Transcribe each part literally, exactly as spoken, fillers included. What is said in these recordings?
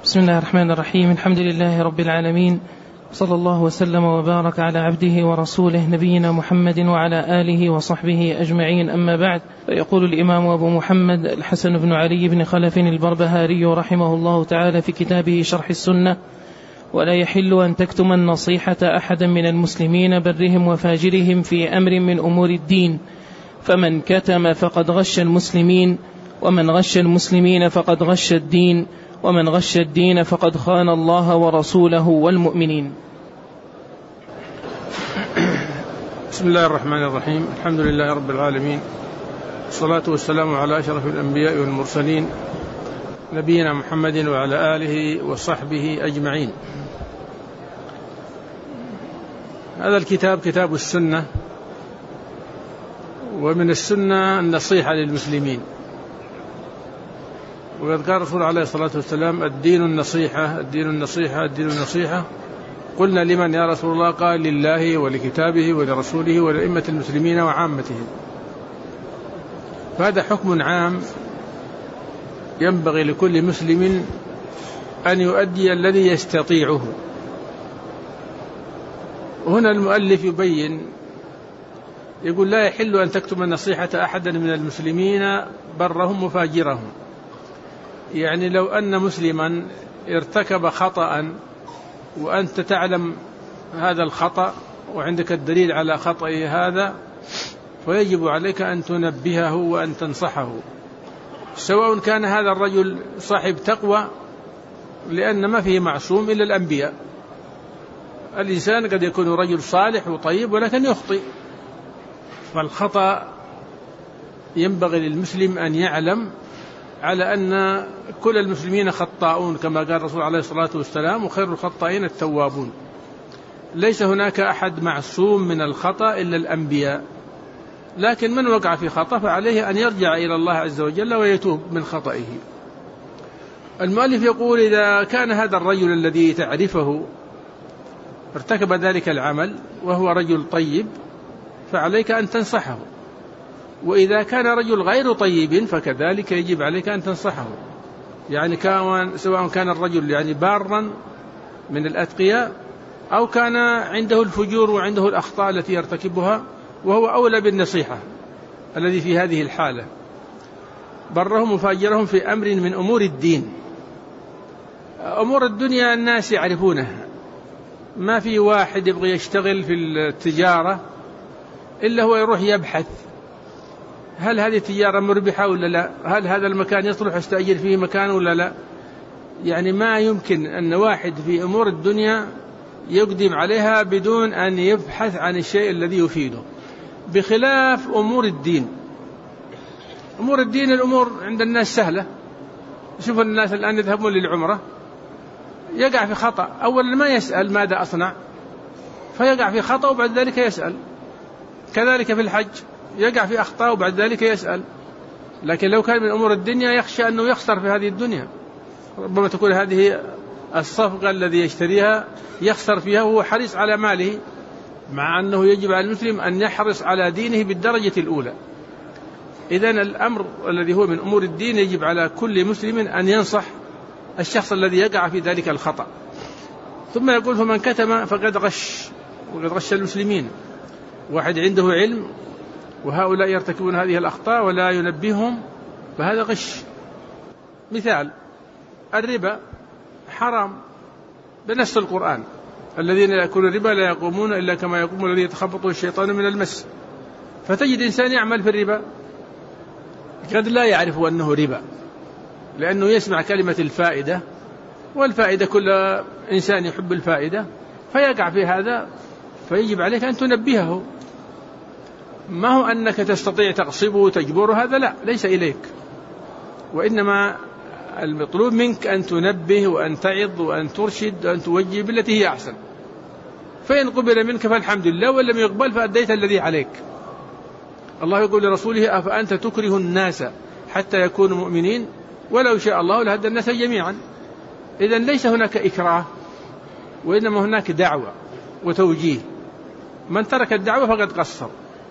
بسم الله الرحمن الرحيم. الحمد لله رب العالمين، صلى الله وسلم وبارك على عبده ورسوله نبينا محمد وعلى آله وصحبه أجمعين، أما بعد. فيقول الإمام أبو محمد الحسن بن علي بن خلف البربهاري رحمه الله تعالى في كتابه شرح السنة: ولا يحل أن تكتم النصيحة أحدا من المسلمين برهم وفاجرهم في أمر من أمور الدين، فمن كتم فقد غش المسلمين، ومن غش المسلمين فقد غش الدين، ومن غش الدين فقد خان الله ورسوله والمؤمنين. بسم الله الرحمن الرحيم. الحمد لله رب العالمين، والصلاة والسلام على أشرف الأنبياء والمرسلين نبينا محمد وعلى آله وصحبه أجمعين. هذا الكتاب كتاب السنة، ومن السنة النصيحة للمسلمين، وقد قال الرسول عليه الصلاة والسلام: الدين النصيحة، الدين النصيحة، الدين النصيحة. قلنا: لمن يا رسول الله؟ قال: لله ولكتابه ولرسوله ولأئمة المسلمين وعامتهم. فهذا حكم عام ينبغي لكل مسلم أن يؤدي الذي يستطيعه. وهنا المؤلف يبين، يقول: لا يحل أن تكتم النصيحة أحدا من المسلمين برهم وفاجرهم. يعني لو أن مسلما ارتكب خطأ وأنت تعلم هذا الخطأ وعندك الدليل على خطئه هذا، فيجب عليك أن تنبهه وأن تنصحه، سواء كان هذا الرجل صاحب تقوى، لأن ما فيه معصوم إلا الأنبياء. الإنسان قد يكون رجل صالح وطيب ولكن يخطئ، فالخطأ ينبغي للمسلم أن يعلم على أن كل المسلمين خطاؤون، كما قال الرسول عليه الصلاة والسلام: وخير الخطائين التوابون. ليس هناك أحد معصوم من الخطأ إلا الأنبياء، لكن من وقع في خطأ فعليه أن يرجع إلى الله عز وجل ويتوب من خطئه. المؤلف يقول: إذا كان هذا الرجل الذي تعرفه ارتكب ذلك العمل وهو رجل طيب، فعليك أن تنصحه، وإذا كان رجل غير طيب فكذلك يجب عليك أن تنصحه. يعني كان سواء كان الرجل يعني بارا من الأتقياء، أو كان عنده الفجور وعنده الأخطاء التي يرتكبها، وهو أولى بالنصيحة الذي في هذه الحالة. برهم وفاجرهم في أمر من أمور الدين. أمور الدنيا الناس يعرفونها، ما في واحد يبغى يشتغل في التجارة إلا هو يروح يبحث: هل هذه التجارة مربحة ولا لا؟ هل هذا المكان يصلح استأجر فيه مكان ولا لا؟ يعني ما يمكن أن واحد في أمور الدنيا يقدم عليها بدون أن يبحث عن الشيء الذي يفيده، بخلاف أمور الدين. أمور الدين الأمور عند الناس سهلة. شوف الناس الآن يذهبون للعمرة، يقع في خطأ، أولا ما يسأل ماذا أصنع، فيقع في خطأ وبعد ذلك يسأل. كذلك في الحج يقع في أخطاء وبعد ذلك يسأل. لكن لو كان من أمور الدنيا يخشى أنه يخسر في هذه الدنيا، ربما تكون هذه الصفقة الذي يشتريها يخسر فيها وهو حريص على ماله، مع أنه يجب على المسلم أن يحرص على دينه بالدرجة الأولى. إذن الأمر الذي هو من أمور الدين يجب على كل مسلم أن ينصح الشخص الذي يقع في ذلك الخطأ. ثم يقول: فمن كتم فقد غش، وقد غش المسلمين. واحد عنده علم وهؤلاء يرتكبون هذه الأخطاء ولا ينبههم، فهذا غش. مثال: الربا حرام بنص القرآن: الذين يأكلون الربا لا يقومون إلا كما يقوم الذي يتخبطه الشيطان من المس. فتجد إنسان يعمل في الربا قد لا يعرف أنه ربا، لأنه يسمع كلمة الفائدة، والفائدة كل إنسان يحب الفائدة، فيقع في هذا. فيجب عليك أن تنبهه، ما هو أنك تستطيع تغصبه وتجبره، هذا لا، ليس إليك، وإنما المطلوب منك أن تنبه وأن تعظ وأن ترشد وأن توجه بالتي هي أحسن. فإن قبل منك فالحمد لله، وإن لم يقبل فأديت الذي عليك. الله يقول لرسوله: أفأنت تكره الناس حتى يكونوا مؤمنين ولو شاء الله لهدى الناس جميعا. إذن ليس هناك إكراه، وإنما هناك دعوة وتوجيه. من ترك الدعوة فقد قصر.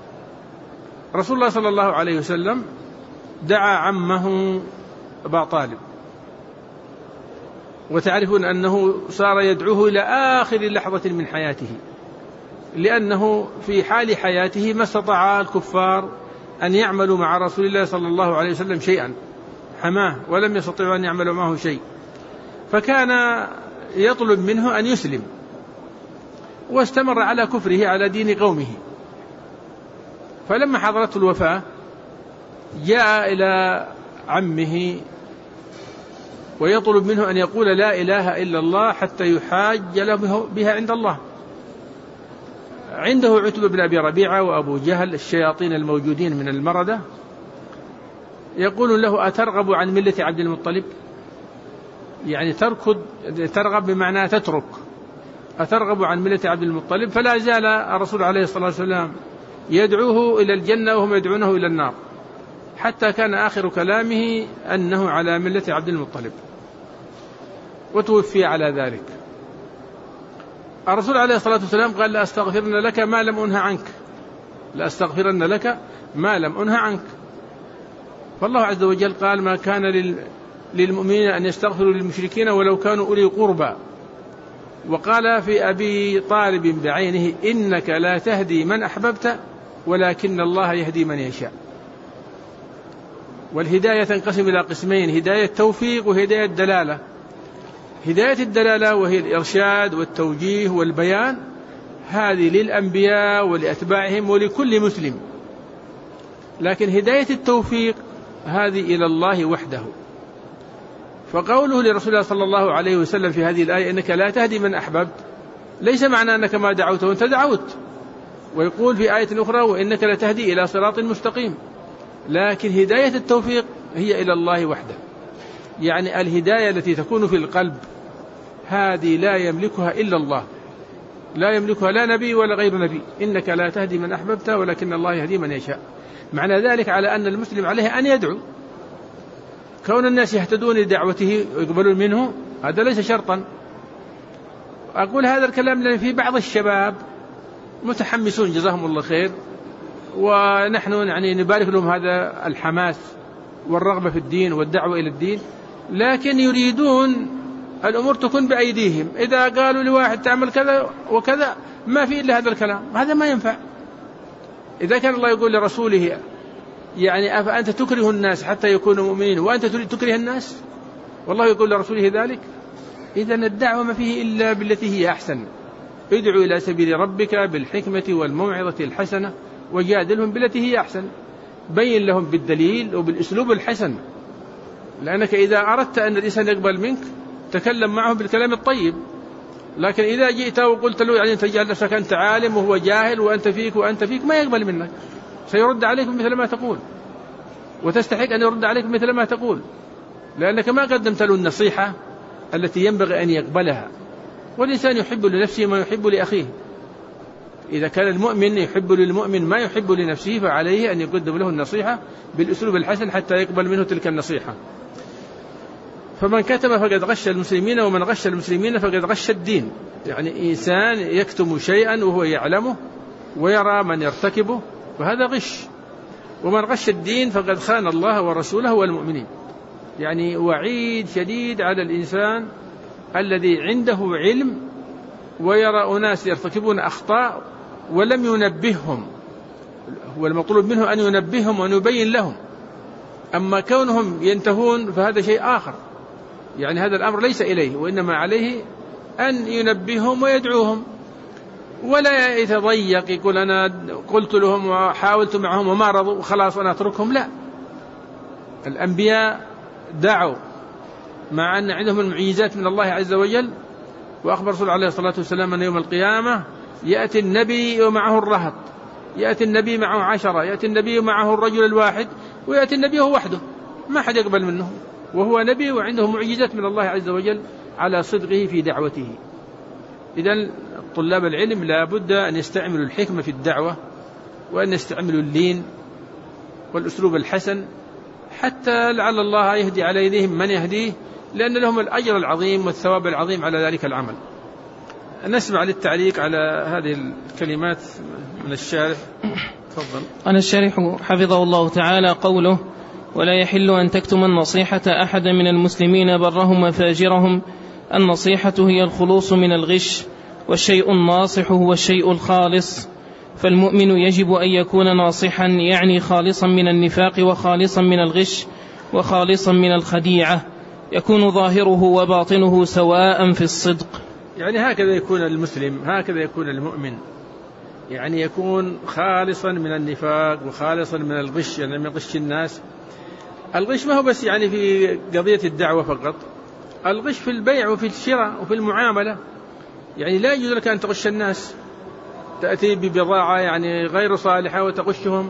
رسول الله صلى الله عليه وسلم دعا عمه أبا طالب وتعرفون أنه صار يدعوه إلى آخر لحظة من حياته، لأنه في حال حياته ما استطاع الكفار أن يعملوا مع رسول الله صلى الله عليه وسلم شيئا، حماه ولم يستطيعوا أن يعملوا معه شيء، فكان يطلب منه أن يسلم، واستمر على كفره على دين قومه. فلما حضرته الوفاة جاء إلى عمه ويطلب منه أن يقول لا إله إلا الله حتى يحاج له بها عند الله. عنده عتبة بن أبي ربيعة وأبو جهل الشياطين الموجودين من المردة، يقول له أترغب عن ملة عبد المطلب؟ يعني تركض، ترغب بمعنى تترك، أترغب عن ملة عبد المطلب؟ فلا زال الرسول عليه الصلاة والسلام يدعوه إلى الجنة وهم يدعونه إلى النار، حتى كان آخر كلامه أنه على ملة عبد المطلب، وتوفي على ذلك. الرسول عليه الصلاة والسلام قال لا أستغفرن لك ما لم أنه عنك، لا أستغفرن لك ما لم أنه عنك. فالله عز وجل قال ما كان للمؤمنين أن يستغفروا للمشركين ولو كانوا أولي قربى. وقال في أبي طالب بعينه إنك لا تهدي من أحببت ولكن الله يهدي من يشاء. والهداية تنقسم إلى قسمين: هداية توفيق وهداية دلالة. هداية الدلالة وهي الإرشاد والتوجيه والبيان، هذه للأنبياء ولأتباعهم ولكل مسلم. لكن هداية التوفيق هذه إلى الله وحده. فقوله لرسول الله صلى الله عليه وسلم في هذه الآية إنك لا تهدي من أحببت ليس معنى أنك ما دعوت وأنت دعوت. ويقول في آية أخرى وإنك لا تهدي إلى صراط مستقيم. لكن هداية التوفيق هي إلى الله وحده، يعني الهداية التي تكون في القلب هذه لا يملكها إلا الله، لا يملكها لا نبي ولا غير نبي. إنك لا تهدي من أحببت ولكن الله يهدي من يشاء. معنى ذلك على أن المسلم عليه أن يدعو. كون الناس يهتدون لدعوته ويقبلون منه هذا ليس شرطا. أقول هذا الكلام لأن في بعض الشباب متحمسون جزاهم الله خير، ونحن يعني نبارك لهم هذا الحماس والرغبة في الدين والدعوة إلى الدين، لكن يريدون الأمور تكون بأيديهم. إذا قالوا لواحد تعمل كذا وكذا ما في إلا هذا الكلام، هذا ما ينفع. إذا كان الله يقول لرسوله يعني أفأنت تكره الناس حتى يكونوا مؤمنين وأنت تريد تكره الناس، والله يقول لرسوله ذلك، إذن الدعوة ما فيه إلا بالتي هي أحسن. ادعو إلى سبيل ربك بالحكمة والموعظة الحسنة وجادلهم بالتي هي أحسن. بين لهم بالدليل وبالأسلوب الحسن، لأنك إذا أردت أن الإنسان يقبل منك تكلم معه بالكلام الطيب. لكن إذا جئت وقلت له يعني أنت جعل نفسك أنت عالم وهو جاهل وأنت فيك وأنت فيك ما يقبل منك، سيرد عليك مثل ما تقول، وتستحق أن يرد عليك مثل ما تقول، لأنك ما قدمت له النصيحة التي ينبغي أن يقبلها. والإنسان يحب لنفسه ما يحب لأخيه. إذا كان المؤمن يحب للمؤمن ما يحب لنفسه فعليه أن يقدم له النصيحة بالأسلوب الحسن حتى يقبل منه تلك النصيحة. فمن كتم فقد غش المسلمين ومن غش المسلمين فقد غش الدين. يعني إنسان يكتم شيئا وهو يعلمه ويرى من يرتكبه فهذا غش، ومن غش الدين فقد خان الله ورسوله والمؤمنين. يعني وعيد شديد على الإنسان الذي عنده علم ويرى أناس يرتكبون أخطاء ولم ينبههم. هو المطلوب منه أن ينبههم وأن يبين لهم، أما كونهم ينتهون فهذا شيء آخر. يعني هذا الأمر ليس إليه، وإنما عليه أن ينبههم ويدعوهم، ولا يتضيق يقول أنا قلت لهم وحاولت معهم وما رضوا وخلاص أنا أتركهم. لا، الأنبياء دعوا مع أن عندهم المعجزات من الله عز وجل. وأخبر رسول عليه الصلاة والسلام أن يوم القيامة يأتي النبي ومعه الرهط، يأتي النبي معه عشرة، يأتي النبي معه الرجل الواحد، ويأتي النبي هو وحده ما حد يقبل منه، وهو نبي وعنده معجزات من الله عز وجل على صدقه في دعوته. إذن طلاب العلم لا بد أن يستعملوا الحكمة في الدعوة، وأن يستعملوا اللين والأسلوب الحسن، حتى لعل الله يهدي على يديهم من يهديه، لأن لهم الأجر العظيم والثواب العظيم على ذلك العمل. نسمع للتعليق على هذه الكلمات من الشارح. تفضل. أنا الشارح حفظه الله تعالى قوله: ولا يحل أن تكتم النصيحة أحد من المسلمين برهم وفاجرهم، النصيحة هي الخلوص من الغش، والشيء الناصح هو الشيء الخالص، فالمؤمن يجب أن يكون ناصحا، يعني خالصا من النفاق وخالصا من الغش وخالصا من الخديعة، يكون ظاهره وباطنه سواء في الصدق. يعني هكذا يكون المسلم، هكذا يكون المؤمن، يعني يكون خالصا من النفاق وخالصا من الغش، يعني من غش الناس. الغش ما هو بس يعني في قضية الدعوة فقط، الغش في البيع وفي الشراء وفي المعاملة. يعني لا يجوز لك أن تغش الناس، تأتي ببضاعة يعني غير صالحة وتغشهم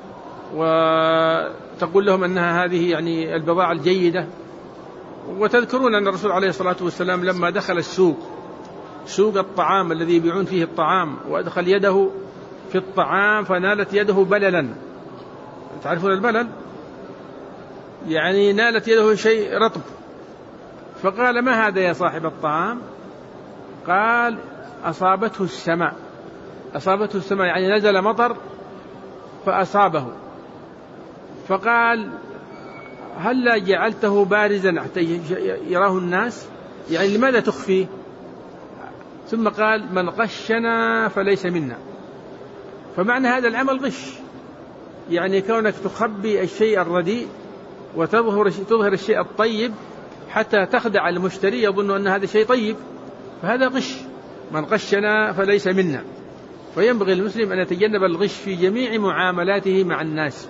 وتقول لهم أنها هذه يعني البضاعة الجيدة. وتذكرون أن الرسول عليه الصلاة والسلام لما دخل السوق، سوق الطعام الذي يبيعون فيه الطعام، وأدخل يده في الطعام فنالت يده بللا. تعرفون البلل؟ يعني نالت يده شيء رطب، فقال: ما هذا يا صاحب الطعام؟ قال: أصابته السماء. أصابته السماء يعني نزل مطر فأصابه. فقال: هلا جعلته بارزا حتى يراه الناس؟ يعني لماذا تخفيه؟ ثم قال: من غشنا فليس منا. فمعنى هذا العمل غش، يعني كونك تخبي الشيء الرديء وتظهر تظهر الشيء الطيب حتى تخدع المشتري يظن أن هذا شيء طيب، فهذا غش. من غشنا فليس منا. فينبغي المسلم أن يتجنب الغش في جميع معاملاته مع الناس،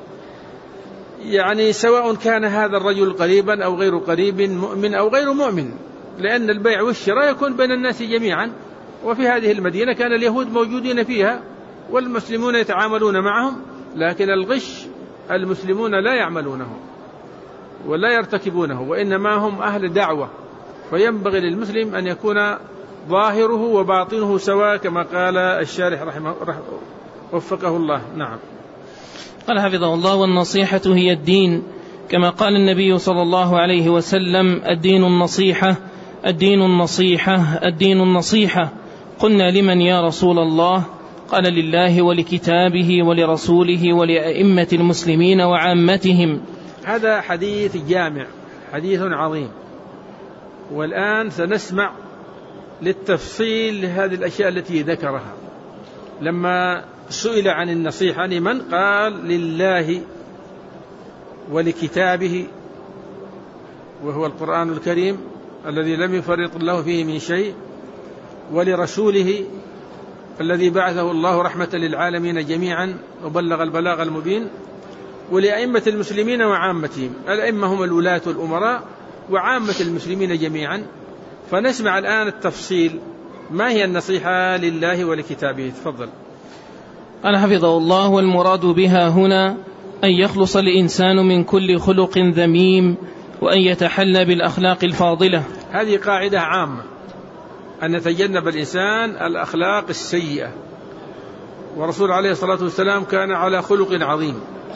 يعني سواء كان هذا الرجل قريبا أو غير قريب، مؤمن أو غير مؤمن، لأن البيع والشراء يكون بين الناس جميعا. وفي هذه المدينة كان اليهود موجودين فيها والمسلمون يتعاملون معهم، لكن الغش المسلمون لا يعملونه ولا يرتكبونه، وإنما هم أهل دعوة. فينبغي للمسلم أن يكون ظاهره وباطنه سواء، كما قال الشارح رحمه وفقه الله. نعم. قال حفظه الله: والنصيحة هي الدين، كما قال النبي صلى الله عليه وسلم: الدين النصيحة، الدين النصيحة، الدين النصيحة. قلنا: لمن يا رسول الله؟ قال: لله ولكتابه ولرسوله ولأئمة المسلمين وعامتهم. هذا حديث جامع، حديث عظيم. والآن سنسمع للتفصيل لهذه الأشياء التي ذكرها. لما سئل عن النصيحة لمن؟ قال: لله ولكتابه، وهو القرآن الكريم الذي لم يفرط الله فيه من شيء، ولرسوله الذي بعثه الله رحمة للعالمين جميعا وبلغ البلاغ المبين، ولأئمة المسلمين وعامتهم. الأئمة هم الولاة والأمراء وعامة المسلمين جميعا. فنسمع الآن التفصيل، ما هي النصيحة لله ولكتابه؟ تفضل. قال حفظه الله: والمراد بها هنا أن يخلص الإنسان من كل خلق ذميم، وأن يتحلى بالأخلاق الفاضلة. هذه قاعدة عامة، أن يتجنب الإنسان الأخلاق السيئة. ورسول عليه الصلاة والسلام كان على خلق عظيم.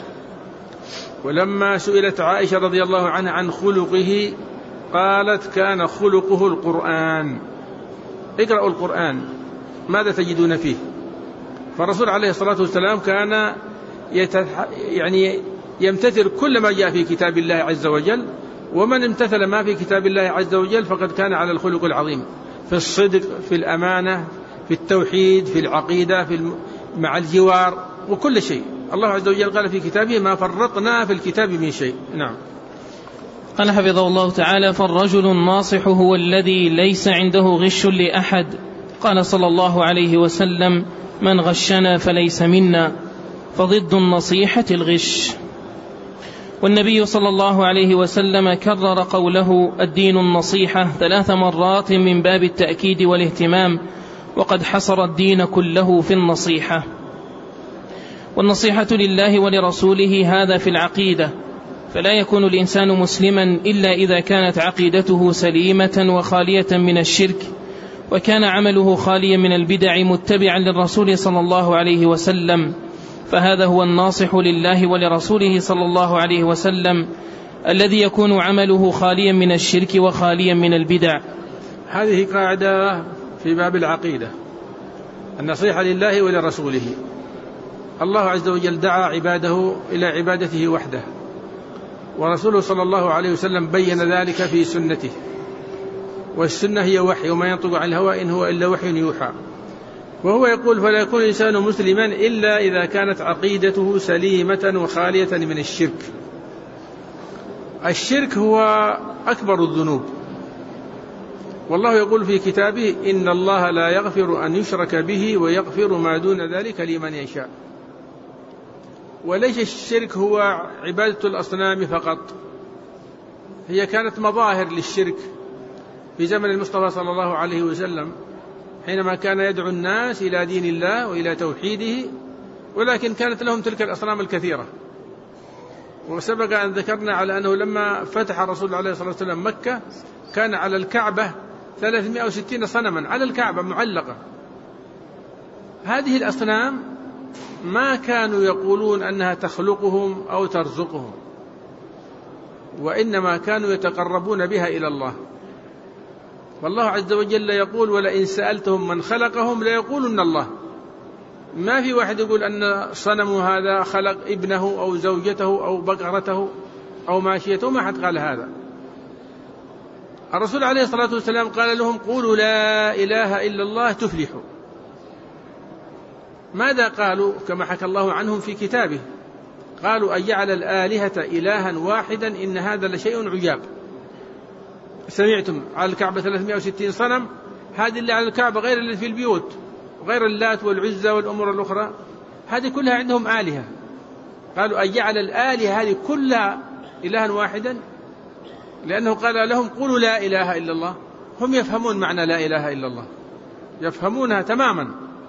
ولما سئلت عائشة رضي الله عنها عن خلقه قالت: كان خلقه القرآن. اقرأوا القرآن ماذا تجدون فيه؟ فالرسول عليه الصلاة والسلام كان يتح... يعني يمتثل كل ما جاء في كتاب الله عز وجل، ومن امتثل ما في كتاب الله عز وجل فقد كان على الخلق العظيم، في الصدق، في الأمانة، في التوحيد، في العقيدة، في الم... مع الجوار وكل شيء. الله عز وجل قال في كتابه: ما فرطنا في الكتاب من شيء. نعم. قال حفظه الله تعالى: فالرجل الناصح هو الذي ليس عنده غش لأحد. قال صلى الله عليه وسلم: من غشنا فليس منا. فضد النصيحة الغش. والنبي صلى الله عليه وسلم كرر قوله الدين النصيحة ثلاث مرات من باب التأكيد والاهتمام، وقد حصر الدين كله في النصيحة. والنصيحة لله ولرسوله هذا في العقيدة، فلا يكون الإنسان مسلما إلا إذا كانت عقيدته سليمة وخالية من الشرك، وكان عمله خاليا من البدع متبعا للرسول صلى الله عليه وسلم، فهذا هو الناصح لله ولرسوله صلى الله عليه وسلم الذي يكون عمله خاليا من الشرك وخاليا من البدع. هذه قاعدة في باب العقيدة، النصيحة لله ولرسوله. الله عز وجل دعا عباده إلى عبادته وحده، ورسوله صلى الله عليه وسلم بين ذلك في سنته. والسنة هي وحي وما ينطق عن الهوى إن هو إلا وحي يوحى. وهو يقول فلا يكون الإنسان مسلما إلا إذا كانت عقيدته سليمة وخالية من الشرك. الشرك هو أكبر الذنوب، والله يقول في كتابه إن الله لا يغفر أن يشرك به ويغفر ما دون ذلك لمن يشاء. وليس الشرك هو عبادة الأصنام فقط، هي كانت مظاهر للشرك في زمن المصطفى صلى الله عليه وسلم حينما كان يدعو الناس إلى دين الله وإلى توحيده، ولكن كانت لهم تلك الأصنام الكثيرة. وسبق أن ذكرنا على أنه لما فتح الرسول عليه الصلاة والسلام مكة كان على الكعبة ثلاثمائة وستين صنما على الكعبة معلقة. هذه الأصنام ما كانوا يقولون أنها تخلقهم أو ترزقهم، وإنما كانوا يتقربون بها إلى الله. والله عز وجل يقول ولئن سألتهم من خلقهم ليقولن الله. ما في واحد يقول أن صنم هذا خلق ابنه أو زوجته أو بقرته أو ماشيته، ما حد قال هذا. الرسول عليه الصلاة والسلام قال لهم قولوا لا إله إلا الله تفلحوا. ماذا قالوا؟ كما حكى الله عنهم في كتابه، قالوا أجعل الآلهة إلها واحدا إن هذا لشيء عجاب. سمعتم على الكعبة ثلاثمائة وستين صنم، هذه اللي على الكعبة غير اللي في البيوت، غير اللات والعزى والأمور الأخرى، هذه كلها عندهم آلهة. قالوا أجعل الآلهة هذه كلها إلها واحدا، لأنه قال لهم قولوا لا إله إلا الله. هم يفهمون معنى لا إله إلا الله، يفهمونها تماما،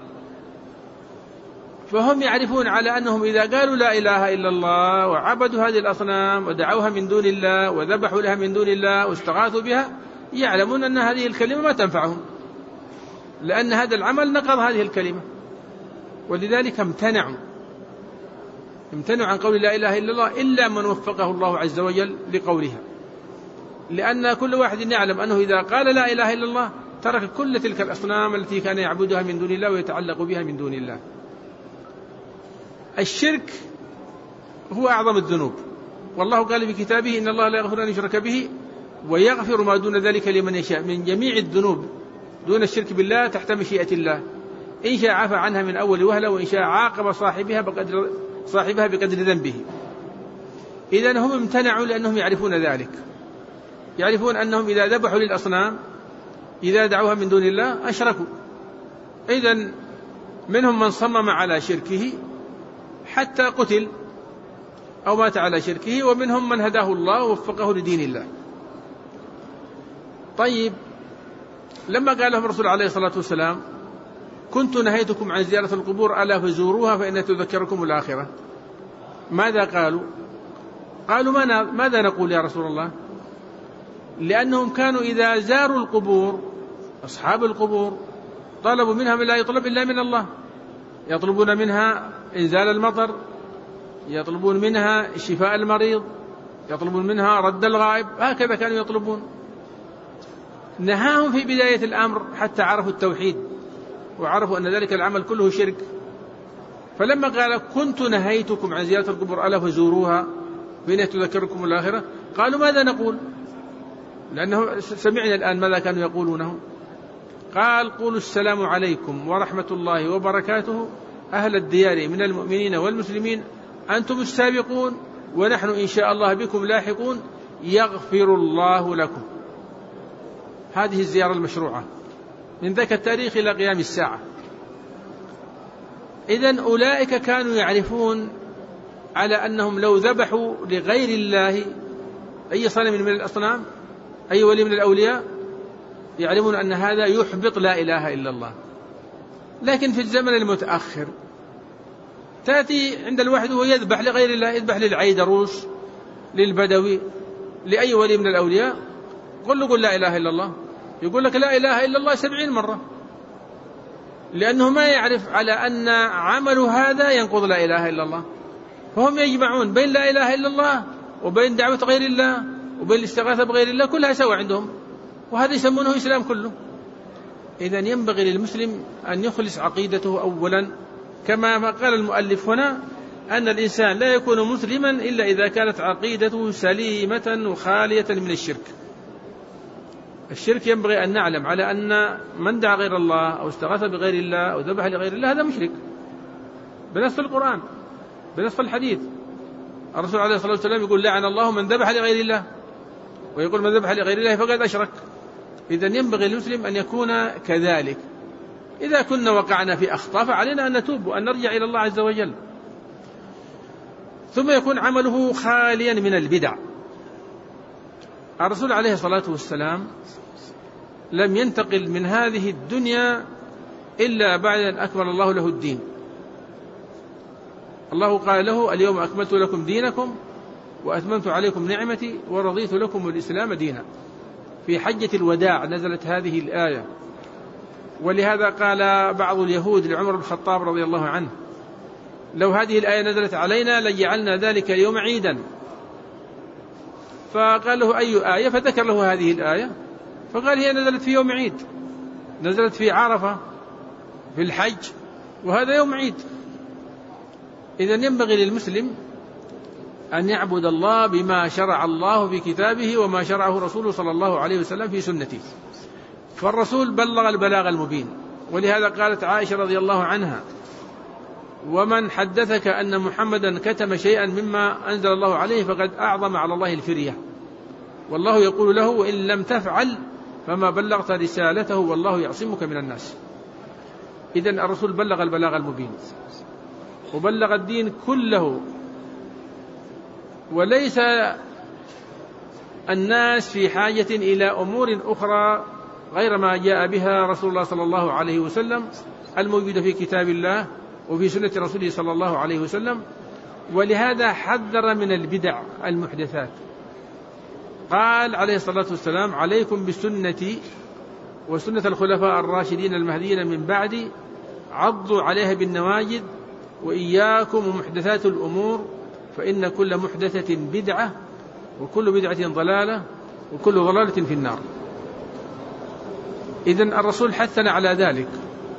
فهم يعرفون على أنهم إذا قالوا لا إله إلا الله وعبدوا هذه الأصنام ودعوها من دون الله وذبحوا لها من دون الله واستغاثوا بها، يعلمون أن هذه الكلمة ما تنفعهم، لأن هذا العمل نقض هذه الكلمة، ولذلك امتنعوا امتنعوا عن قول لا إله إلا الله إلا من وفقه الله عز وجل لقولها. لأن كل واحد يعلم أنه إذا قال لا إله إلا الله ترك كل تلك الأصنام التي كان يعبدها من دون الله ويتعلق بها من دون الله. الشرك هو أعظم الذنوب، والله قال في كتابه إن الله لا يغفر أن يشرك به ويغفر ما دون ذلك لمن يشاء. من جميع الذنوب دون الشرك بالله تحت مشيئة الله، إن شاء عفى عنها من أول وهلة، وإن شاء عاقب صاحبها بقدر صاحبها بقدر ذنبه. إذن هم امتنعوا لأنهم يعرفون ذلك، يعرفون أنهم إذا ذبحوا للأصنام إذا دعوها من دون الله أشركوا. إذن منهم من صمم على شركه حتى قتل أو مات على شركه، ومنهم من هداه الله ووفقه لدين الله. طيب، لما قال لهم الرسول عليه الصلاة والسلام كنت نهيتكم عن زيارة القبور ألا فزوروها فإنها تذكركم الآخرة، ماذا قالوا؟ قالوا ماذا نقول يا رسول الله؟ لأنهم كانوا إذا زاروا القبور أصحاب القبور طلبوا منها من لا يطلب إلا من الله، يطلبون منها إنزال المطر، يطلبون منها شفاء المريض، يطلبون منها رد الغائب، هكذا كانوا يطلبون. نهاهم في بداية الأمر حتى عرفوا التوحيد وعرفوا أن ذلك العمل كله شرك. فلما قال كنت نهيتكم عن زيارة القبور ألا فزوروها فإنها تذكركم الآخرة، قالوا ماذا نقول؟ لأنه سمعنا الآن ماذا كانوا يقولونه. قال قولوا السلام عليكم ورحمة الله وبركاته أهل الديار من المؤمنين والمسلمين أنتم السابقون ونحن إن شاء الله بكم لاحقون يغفر الله لكم. هذه الزيارة المشروعة من ذاك التاريخ إلى قيام الساعة. إذن أولئك كانوا يعرفون على أنهم لو ذبحوا لغير الله أي صنم من الأصنام أي ولي من الأولياء يعلمون أن هذا يحبط لا إله إلا الله. لكن في الزمن المتأخر تأتي عند الواحد وهو يذبح لغير الله، يذبح للعيدروس للبدوي لأي ولي من الأولياء، قل له قل لا إله إلا الله، يقول لك لا إله إلا الله سبعين مرة، لأنه ما يعرف على أن عمل هذا ينقض لا إله إلا الله. فهم يجمعون بين لا إله إلا الله وبين دعوة غير الله وبين الاستغاثة بغير الله، كلها سوا عندهم، وهذا يسمونه إسلام كله. إذن ينبغي للمسلم أن يخلص عقيدته أولا، كما قال المؤلف هنا أن الإنسان لا يكون مسلما إلا إذا كانت عقيدته سليمة وخالية من الشرك. الشرك ينبغي أن نعلم على أن من دعا غير الله أو استغاث بغير الله أو ذبح لغير الله هذا مشرك بنص القرآن بنص الحديث. الرسول عليه الصلاة والسلام يقول لعن الله من ذبح لغير الله، ويقول من ذبح لغير الله فقد أشرك. إذن ينبغي للمسلم أن يكون كذلك. إذا كنا وقعنا في أخطاء فعلينا أن نتوب وأن نرجع إلى الله عز وجل. ثم يكون عمله خاليا من البدع. الرسول عليه الصلاة والسلام لم ينتقل من هذه الدنيا إلا بعد أن أكمل الله له الدين. الله قال له اليوم أكملت لكم دينكم وأتممت عليكم نعمتي ورضيت لكم الإسلام دينا. في حجة الوداع نزلت هذه الآية، ولهذا قال بعض اليهود لعمر بن الخطاب رضي الله عنه لو هذه الآية نزلت علينا لجعلنا ذلك اليوم عيدا. فقال له أي آية؟ فذكر له هذه الآية فقال هي نزلت في يوم عيد، نزلت في عرفة في الحج وهذا يوم عيد. إذن ينبغي للمسلم أن يعبد الله بما شرع الله في كتابه وما شرعه رسوله صلى الله عليه وسلم في سنته. فالرسول بلغ البلاغ المبين، ولهذا قالت عائشة رضي الله عنها ومن حدثك أن محمدا كتم شيئا مما أنزل الله عليه فقد أعظم على الله الفرية، والله يقول له وإن لم تفعل فما بلغت رسالته والله يعصمك من الناس. إذن الرسول بلغ البلاغ المبين وبلغ الدين كله، وليس الناس في حاجة إلى أمور أخرى غير ما جاء بها رسول الله صلى الله عليه وسلم الموجودة في كتاب الله وفي سنة رسوله صلى الله عليه وسلم. ولهذا حذر من البدع المحدثات. قال عليه الصلاة والسلام عليكم بسنتي وسنة الخلفاء الراشدين المهديين من بعدي عضوا عليها بالنواجذ وإياكم ومحدثات الأمور فإن كل محدثة بدعة وكل بدعة ضلالة وكل ضلالة في النار. إذن الرسول حثنا على ذلك،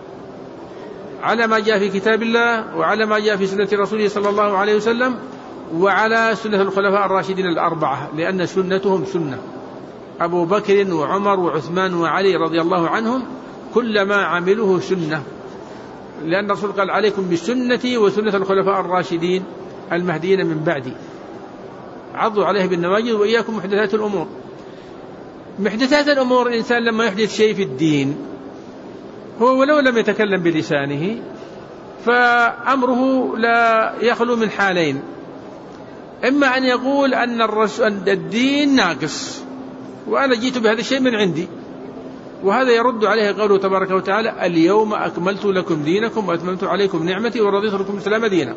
على ما جاء في كتاب الله وعلى ما جاء في سنة رسوله صلى الله عليه وسلم وعلى سنة الخلفاء الراشدين الأربعة، لأن سنتهم سنة. أبو بكر وعمر وعثمان وعلي رضي الله عنهم كل ما عملوه سنة، لأن الرسول قال عليكم بسنتي وسنة الخلفاء الراشدين المهديين من بعدي عضوا عليه بالنواجذ وإياكم محدثات الأمور. محدثات الأمور الإنسان لما يحدث شيء في الدين هو ولو لم يتكلم بلسانه فأمره لا يخلو من حالين: إما أن يقول أن الدين ناقص وأنا جيت بهذا الشيء من عندي، وهذا يرد عليه قوله تبارك وتعالى اليوم أكملت لكم دينكم وأتممت عليكم نعمتي ورضيت لكم الإسلام دينا.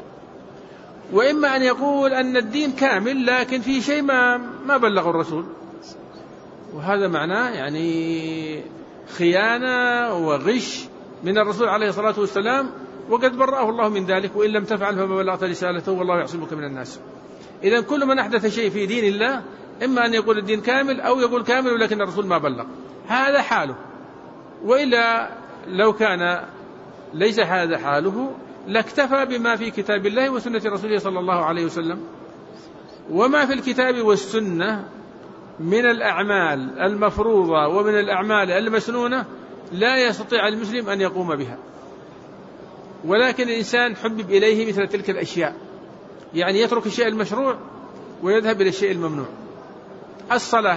وإما أن يقول أن الدين كامل لكن في شيء ما ما بلغ الرسول، وهذا معناه يعني خيانة وغش من الرسول عليه الصلاة والسلام، وقد برأه الله من ذلك وإن لم تفعل فما بلغت رسالته والله يعصمك من الناس. إذن كل من أحدث شيء في دين الله إما أن يقول الدين كامل أو يقول كامل ولكن الرسول ما بلغ، هذا حاله. وإلا لو كان ليس هذا حاله لاكتفى بما في كتاب الله وسنة رسوله صلى الله عليه وسلم. وما في الكتاب والسنة من الأعمال المفروضة ومن الأعمال المسنونة لا يستطيع المسلم أن يقوم بها، ولكن الإنسان حبب إليه مثل تلك الأشياء، يعني يترك الشيء المشروع ويذهب إلى الشيء الممنوع. الصلاة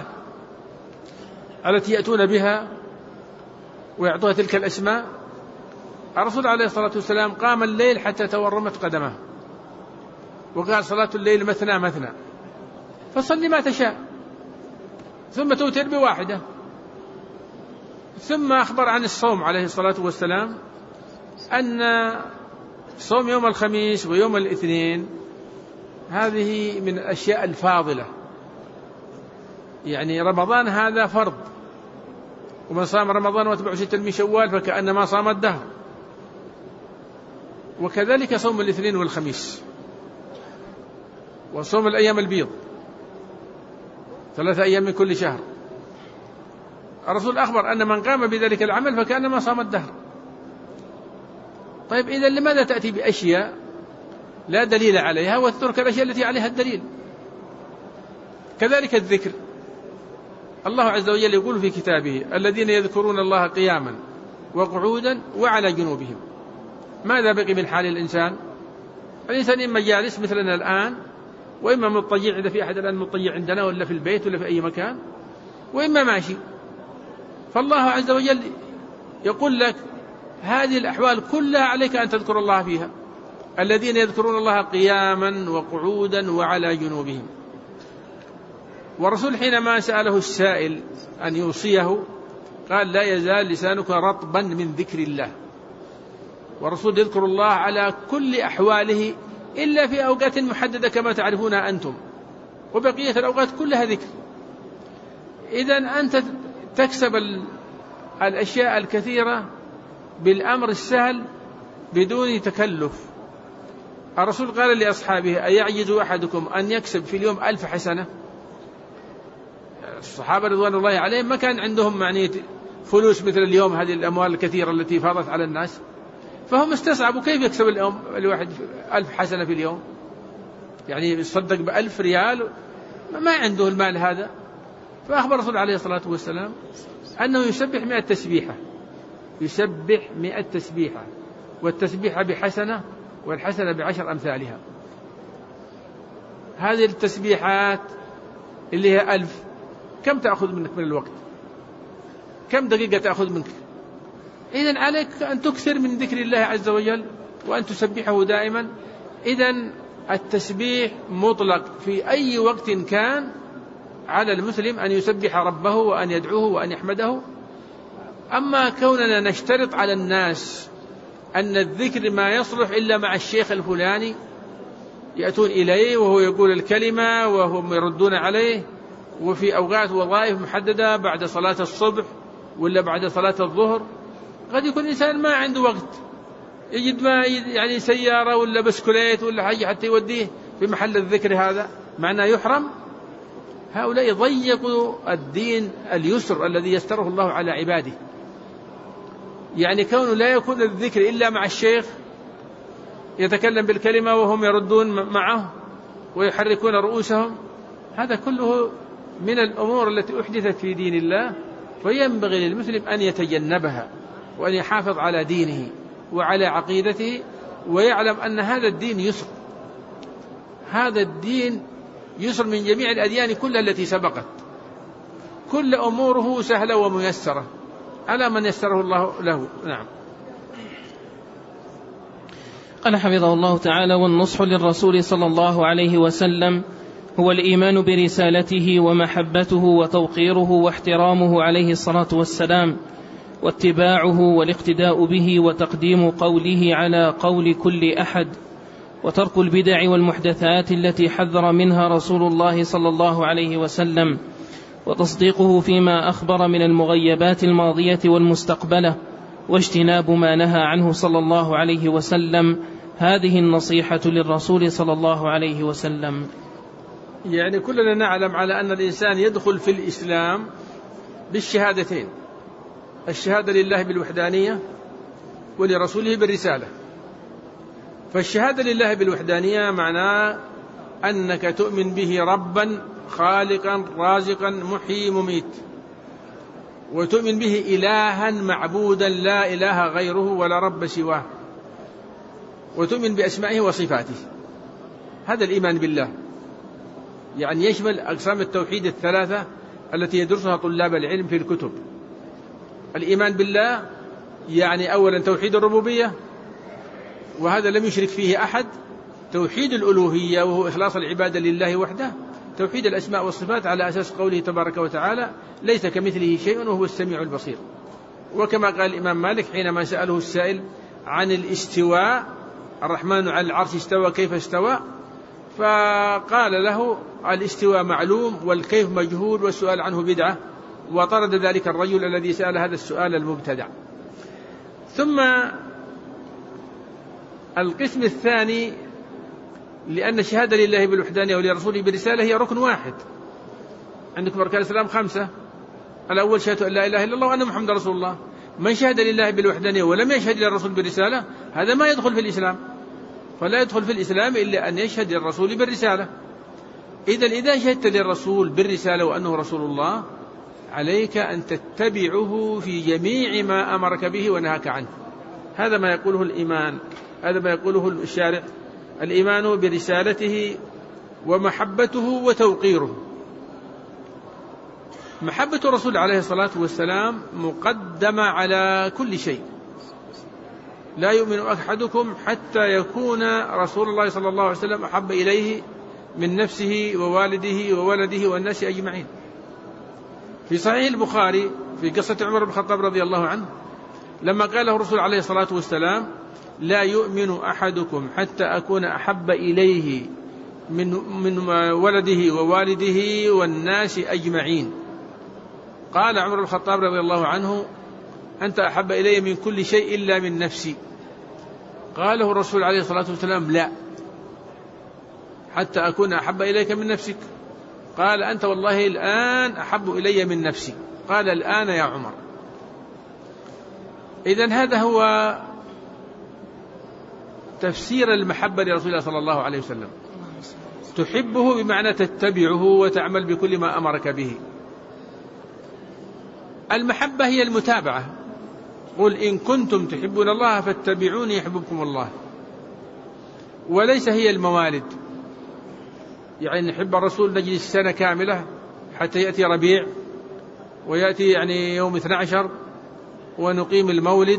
التي يأتون بها ويعطوها تلك الأسماء، الرسول عليه الصلاة والسلام قام الليل حتى تورمت قدمه وقال صلاة الليل مثنى مثنى، فصل ما تشاء ثم توتر بواحدة. ثم أخبر عن الصوم عليه الصلاة والسلام أن صوم يوم الخميس ويوم الاثنين هذه من الأشياء الفاضلة، يعني رمضان هذا فرض، ومن صام رمضان واتبعه ستا من شوال فكأنما صام الدهر. وكذلك صوم الاثنين والخميس وصوم الأيام البيض ثلاثة أيام من كل شهر. الرسول أخبر أن من قام بذلك العمل فكأنما صام الدهر. طيب إذا لماذا تأتي بأشياء لا دليل عليها وتترك الأشياء التي عليها الدليل؟ كذلك الذكر، الله عز وجل يقول في كتابه: الذين يذكرون الله قياما وقعودا وعلى جنوبهم. ماذا بقي من حال الإنسان؟ الإنسان إما جالس مثلنا الآن، وإما مضطجع إذا في أحد الآن مضطجع عندنا ولا في البيت ولا في أي مكان، وإما ماشي. فالله عز وجل يقول لك هذه الأحوال كلها عليك أن تذكر الله فيها. الذين يذكرون الله قياما وقعودا وعلى جنوبهم. والرسول حينما سأله السائل أن يوصيه قال: لا يزال لسانك رطبا من ذكر الله. والرسول يذكر الله على كل أحواله إلا في أوقات محددة كما تعرفونها أنتم، وبقية الأوقات كلها ذكر. إذن أنت تكسب الأشياء الكثيرة بالأمر السهل بدون تكلف. الرسول قال لأصحابه: أيعجز أحدكم أن يكسب في اليوم ألف حسنة؟ الصحابة رضوان الله عليهم ما كان عندهم معنية فلوس مثل اليوم، هذه الأموال الكثيرة التي فاضت على الناس، فهم استصعبوا كيف يكسب اليوم الواحد ألف حسنة في اليوم، يعني يصدق بألف ريال، ما عنده المال هذا. فأخبر الرسول عليه الصلاة والسلام أنه يسبح مئة تسبيحة، يسبح مئة تسبيحة، والتسبيحة بحسنة، والحسنة بعشر أمثالها. هذه التسبيحات اللي هي ألف كم تأخذ منك من الوقت؟ كم دقيقة تأخذ منك؟ إذن عليك أن تكثر من ذكر الله عز وجل وأن تسبحه دائما. إذن التسبيح مطلق في أي وقت كان على المسلم أن يسبح ربه وأن يدعوه وأن يحمده. أما كوننا نشترط على الناس أن الذكر ما يصلح إلا مع الشيخ الفلاني، يأتون إليه وهو يقول الكلمة وهم يردون عليه، وفي أوقات وظائف محددة بعد صلاة الصبح ولا بعد صلاة الظهر، قد يكون الإنسان ما عنده وقت يجد ما يعني سيارة ولا بسكوليت ولا حاجة حتى يوديه في محل الذكر، هذا معناه يحرم. هؤلاء ضيقوا الدين اليسر الذي يستره الله على عباده. يعني كونه لا يكون الذكر إلا مع الشيخ يتكلم بالكلمة وهم يردون معه ويحركون رؤوسهم، هذا كله من الأمور التي أحدثت في دين الله، فينبغي للمسلم أن يتجنبها وأن يحافظ على دينه وعلى عقيدته، ويعلم أن هذا الدين يسر. هذا الدين يسر من جميع الأديان كلها التي سبقت، كل أموره سهلة وميسرة على من يسره الله له. نعم. قال حفظه الله تعالى: والنصح للرسول صلى الله عليه وسلم هو الإيمان برسالته ومحبته وتوقيره واحترامه عليه الصلاة والسلام، واتباعه والاقتداء به، وتقديم قوله على قول كل أحد، وترك البدع والمحدثات التي حذر منها رسول الله صلى الله عليه وسلم، وتصديقه فيما أخبر من المغيبات الماضية والمستقبلة، واجتناب ما نهى عنه صلى الله عليه وسلم. هذه النصيحة للرسول صلى الله عليه وسلم. يعني كلنا نعلم على أن الإنسان يدخل في الإسلام بالشهادتين: الشهادة لله بالوحدانية ولرسوله بالرسالة. فالشهادة لله بالوحدانية معناه أنك تؤمن به ربا خالقا رازقا محيي مميت، وتؤمن به إلها معبودا لا إله غيره ولا رب سواه، وتؤمن بأسمائه وصفاته. هذا الإيمان بالله، يعني يشمل أقسام التوحيد الثلاثة التي يدرسها طلاب العلم في الكتب. الإيمان بالله يعني أولا توحيد الربوبية، وهذا لم يشرك فيه أحد. توحيد الألوهية وهو إخلاص العبادة لله وحده. توحيد الأسماء والصفات على أساس قوله تبارك وتعالى: ليس كمثله شيء وهو السميع البصير. وكما قال الإمام مالك حينما سأله السائل عن الاستواء: الرحمن على العرش استوى كيف استوى؟ فقال له: الاستواء معلوم والكيف مجهول والسؤال عنه بدعة. وطرد ذلك الرجل الذي سأل هذا السؤال المبتدع. ثم القسم الثاني، لأن الشهادة لله بالوحدانية ولرسوله بالرسالة هي ركن واحد. عندكم أركان الإسلام خمسة: الأول شهادة أن لا إله إلا الله وأن محمد رسول الله. من شهد لله بالوحدانية ولم يشهد للرسول بالرسالة هذا ما يدخل في الإسلام، فلا يدخل في الإسلام إلا أن يشهد للرسول بالرسالة. إذن إذا شهدت للرسول بالرسالة وأنه رسول الله عليك أن تتبعه في جميع ما أمرك به ونهاك عنه. هذا ما يقوله الإيمان، هذا ما يقوله الشارع. الإيمان برسالته ومحبته وتوقيره. محبة الرسول عليه الصلاة والسلام مقدمة على كل شيء. لا يؤمن أحدكم حتى يكون رسول الله صلى الله عليه وسلم أحب إليه من نفسه ووالده وولده والناس أجمعين. في صحيح البخاري في قصة عمر بن الخطاب رضي الله عنه لما قال له الرسول عليه الصلاة والسلام: لا يؤمن أحدكم حتى أكون أحب إليه من من ولده ووالده والناس أجمعين. قال عمر بن الخطاب رضي الله عنه: أنت أحب إلي من كل شيء إلا من نفسي. قاله الرسول عليه الصلاة والسلام: لا، حتى أكون أحب إليك من نفسك. قال: أنت والله الآن أحب إلي من نفسي. قال: الآن يا عمر. إذن هذا هو تفسير المحبة لرسول الله صلى الله عليه وسلم. تحبه بمعنى تتبعه وتعمل بكل ما أمرك به. المحبة هي المتابعة. قل إن كنتم تحبون الله فاتبعوني يحببكم الله. وليس هي الموالد، يعني نحب الرسول نجلس سنة كاملة حتى يأتي ربيع ويأتي يعني يوم اثني عشر ونقيم المولد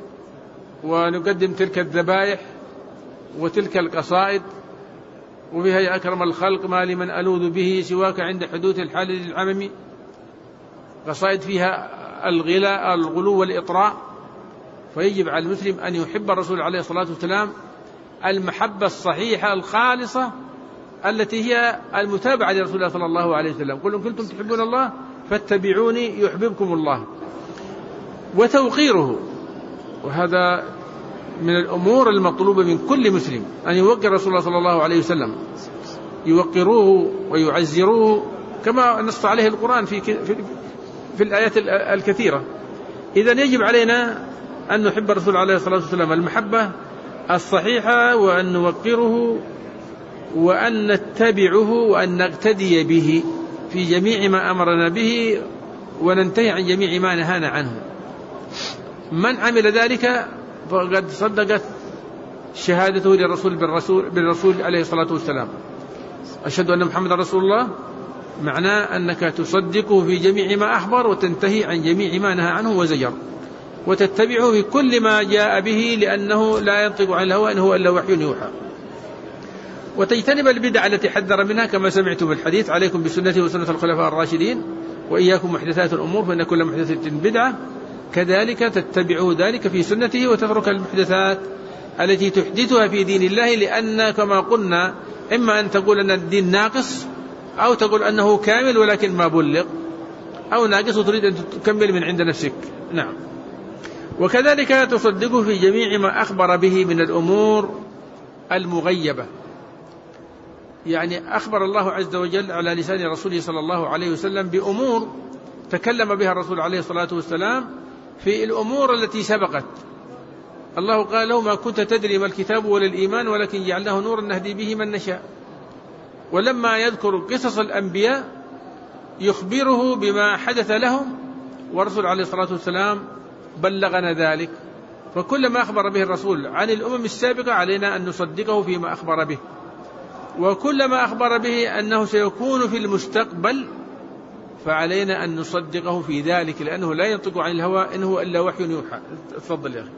ونقدم تلك الذبائح وتلك القصائد وبها يا أكرم الخلق ما لمن ألوذ به سواك عند حدوث الحال العممي. قصائد فيها الغلاء الغلو والإطراء. فيجب على المسلم أن يحب الرسول عليه الصلاة والسلام المحبة الصحيحة الخالصة التي هي المتابعة لرسول الله صلى الله عليه وسلم. قل إن كنتم تحبون الله فاتبعوني يحببكم الله. وتوقيره، وهذا من الأمور المطلوبة من كل مسلم أن يوقر رسول الله صلى الله عليه وسلم، يوقروه ويعزروه كما نص عليه القرآن في, في, في الآيات الكثيرة. إذن يجب علينا أن نحب الرسول عليه الصلاة والسلام المحبة الصحيحة وأن نوقره وأن نتبعه وأن نقتدي به في جميع ما أمرنا به وننتهي عن جميع ما نهانا عنه. من عمل ذلك فقد صدقت شهادته للرسول بالرسول, بالرسول عليه الصلاة والسلام. أشهد أن محمد رسول الله معناه أنك تصدقه في جميع ما أخبر وتنتهي عن جميع ما نهى عنه وزجر، وتتبعه في كل ما جاء به لأنه لا ينطق عن الهوى إن هو إلا وحي يوحى. وتجتنب البدع التي حذر منها كما سمعتم بالحديث: عليكم بسنتي وسنة الخلفاء الراشدين وإياكم محدثات الأمور فإن كل محدثة بدعة. كذلك تتبعه ذلك في سنته وتترك المحدثات التي تحدثها في دين الله، لأن كما قلنا إما أن تقول أن الدين ناقص أو تقول أنه كامل ولكن ما بلغ، أو ناقص وتريد أن تكمل من عند نفسك. نعم. وكذلك تصدقه في جميع ما أخبر به من الأمور المغيبة. يعني أخبر الله عز وجل على لسان رسوله صلى الله عليه وسلم بأمور تكلم بها الرسول عليه الصلاة والسلام في الأمور التي سبقت. الله قال له: ما كنت تدري ما الكتاب ولا الإيمان ولكن جعلناه نورا نهدي به من نشاء. ولما يذكر قصص الأنبياء يخبره بما حدث لهم، والرسول عليه الصلاة والسلام بلغنا ذلك. فكل ما أخبر به الرسول عن الأمم السابقة علينا أن نصدقه فيما أخبر به، وكل ما أخبر به أنه سيكون في المستقبل فعلينا أن نصدقه في ذلك، لأنه لا ينطق عن الهوى إن هو إلا وحي يوحى. تفضل يا أخي.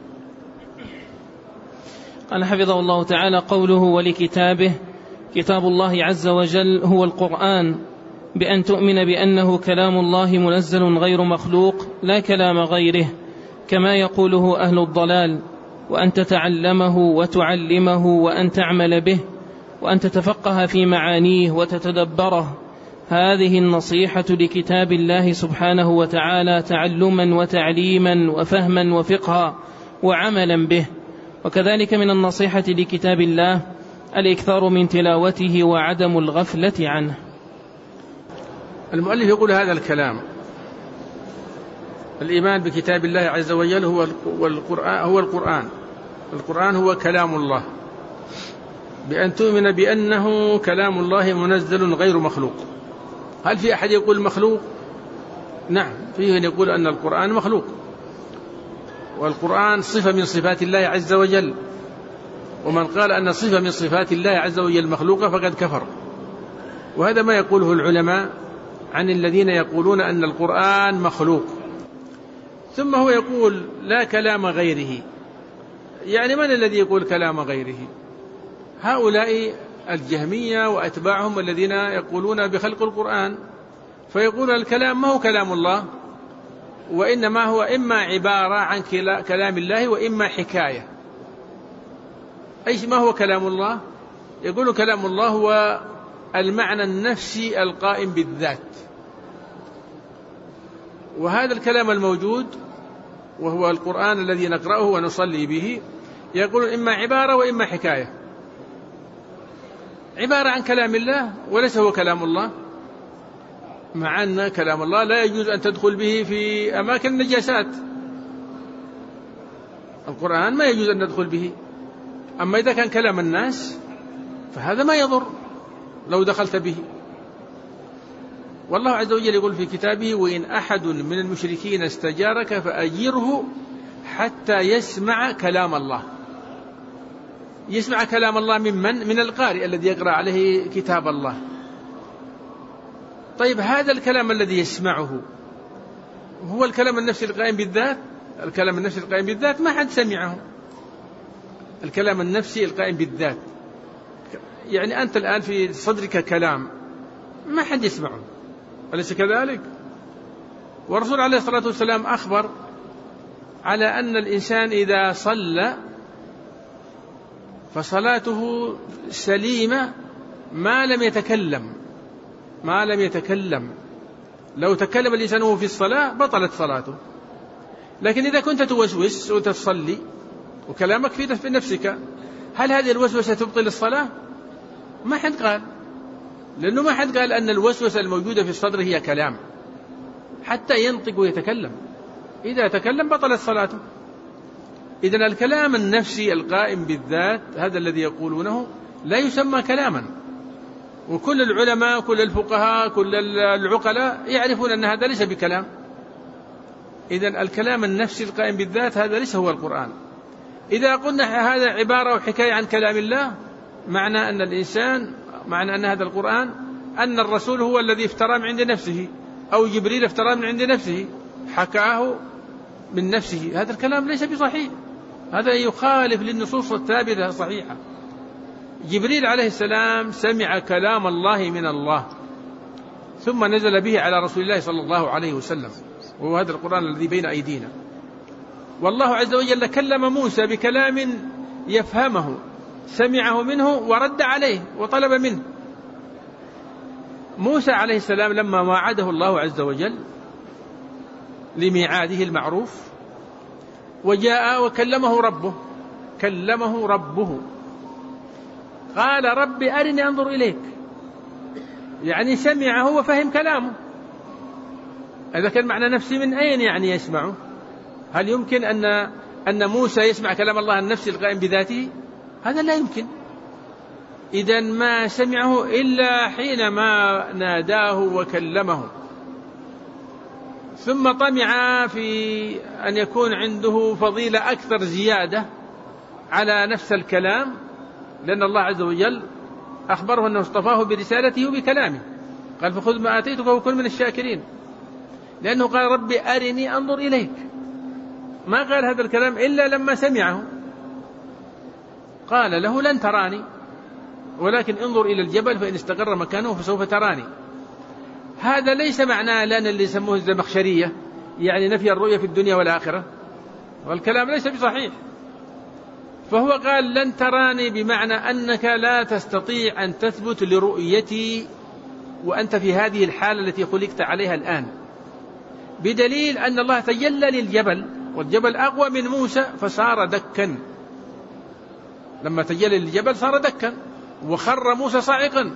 قال حفظه الله تعالى: قوله ولكتابه، كتاب الله عز وجل هو القرآن، بأن تؤمن بأنه كلام الله منزل غير مخلوق لا كلام غيره كما يقوله أهل الضلال، وأن تتعلمه وتعلمه وأن تعمل به وأن تتفقه في معانيه وتتدبره. هذه النصيحة لكتاب الله سبحانه وتعالى تعلما وتعليما وفهما وفقها وعملا به. وكذلك من النصيحة لكتاب الله الإكثار من تلاوته وعدم الغفلة عنه. المؤلف يقول هذا الكلام: الإيمان بكتاب الله عز وجل هو القرآن, هو القرآن القرآن هو كلام الله، بأن تؤمن بأنه كلام الله منزل غير مخلوق. هل في أحد يقول مخلوق؟ نعم، فيه أن يقول أن القرآن مخلوق، والقرآن صفة من صفات الله عز وجل، ومن قال أن صفة من صفات الله عز وجل مخلوقة فقد كفر. وهذا ما يقوله العلماء عن الذين يقولون أن القرآن مخلوق. ثم هو يقول لا كلام غيره. يعني من الذي يقول كلام غيره؟ هؤلاء الجهمية وأتباعهم الذين يقولون بخلق القرآن، فيقول الكلام ما هو كلام الله، وإنما هو إما عبارة عن كلام الله وإما حكاية. أي ما هو كلام الله؟ يقول كلام الله هو المعنى النفسي القائم بالذات، وهذا الكلام الموجود وهو القرآن الذي نقرأه ونصلي به يقول إما عبارة وإما حكاية، عبارة عن كلام الله وليس هو كلام الله، مع أن كلام الله لا يجوز أن تدخل به في أماكن النجاسات. القرآن ما يجوز أن ندخل به، أما إذا كان كلام الناس فهذا ما يضر لو دخلت به. والله عز وجل يقول في كتابه وإن أحد من المشركين استجارك فأجره حتى يسمع كلام الله. يسمع كلام الله ممن؟ من القارئ الذي يقرأ عليه كتاب الله. طيب هذا الكلام الذي يسمعه هو الكلام النفسي القائم بالذات؟ الكلام النفسي القائم بالذات ما حد سمعه. الكلام النفسي القائم بالذات يعني أنت الآن في صدرك كلام ما حد يسمعه، أليس كذلك؟ والرسول عليه الصلاة والسلام أخبر على أن الإنسان إذا صلى فصلاته سليمة ما لم يتكلم ما لم يتكلم لو تكلم الإنسان وهو في الصلاة بطلت صلاته. لكن إذا كنت توسوس وتصلي وكلامك في نفسك، هل هذه الوسوسة تبطل الصلاة؟ ما حد قال، لأنه ما حد قال أن الوسوسة الموجودة في الصدر هي كلام حتى ينطق ويتكلم. إذا تكلم بطلت صلاته. إذن الكلام النفسي القائم بالذات هذا الذي يقولونه لا يسمى كلاما، وكل العلماء كل الفقهاء كل العقلاء يعرفون أن هذا ليس بكلام. إذن الكلام النفسي القائم بالذات هذا ليس هو القرآن. إذا قلنا هذا عبارة وحكاية عن كلام الله، معنى أن الإنسان معنى أن هذا القرآن أن الرسول هو الذي افترى من عند نفسه، أو جبريل افترى من عند نفسه حكاه من نفسه. هذا الكلام ليس بصحيح، هذا يخالف للنصوص الثابتة الصحيحة. جبريل عليه السلام سمع كلام الله من الله ثم نزل به على رسول الله صلى الله عليه وسلم، وهو هذا القرآن الذي بين أيدينا. والله عز وجل كلم موسى بكلام يفهمه، سمعه منه ورد عليه وطلب منه. موسى عليه السلام لما وعده الله عز وجل لميعاده المعروف وجاء وكلمه ربه كلمه ربه قال رب أرني أنظر إليك، يعني سمعه وفهم كلامه. هذا كان معنى نفسي من أين يعني يسمعه؟ هل يمكن أن أن موسى يسمع كلام الله النفسي القائم بذاته؟ هذا لا يمكن. إذن ما سمعه إلا حينما ناداه وكلمه، ثم طمع في أن يكون عنده فضيلة أكثر زيادة على نفس الكلام، لأن الله عز وجل أخبره أنه اصطفاه برسالته وبكلامه. قال فخذ ما آتيتك وكن من الشاكرين، لأنه قال ربي أرني أنظر إليك. ما قال هذا الكلام إلا لما سمعه. قال له لن تراني ولكن انظر إلى الجبل فإن استقر مكانه فسوف تراني. هذا ليس معناه لأن اللي يسموه الزمخشرية، يعني نفي الرؤية في الدنيا والآخرة، والكلام ليس بصحيح. فهو قال لن تراني بمعنى أنك لا تستطيع أن تثبت لرؤيتي وأنت في هذه الحالة التي خلقت عليها الآن، بدليل أن الله تجلى للجبل والجبل أقوى من موسى فصار دكا. لما تجلى للجبل صار دكا وخر موسى صاعقا.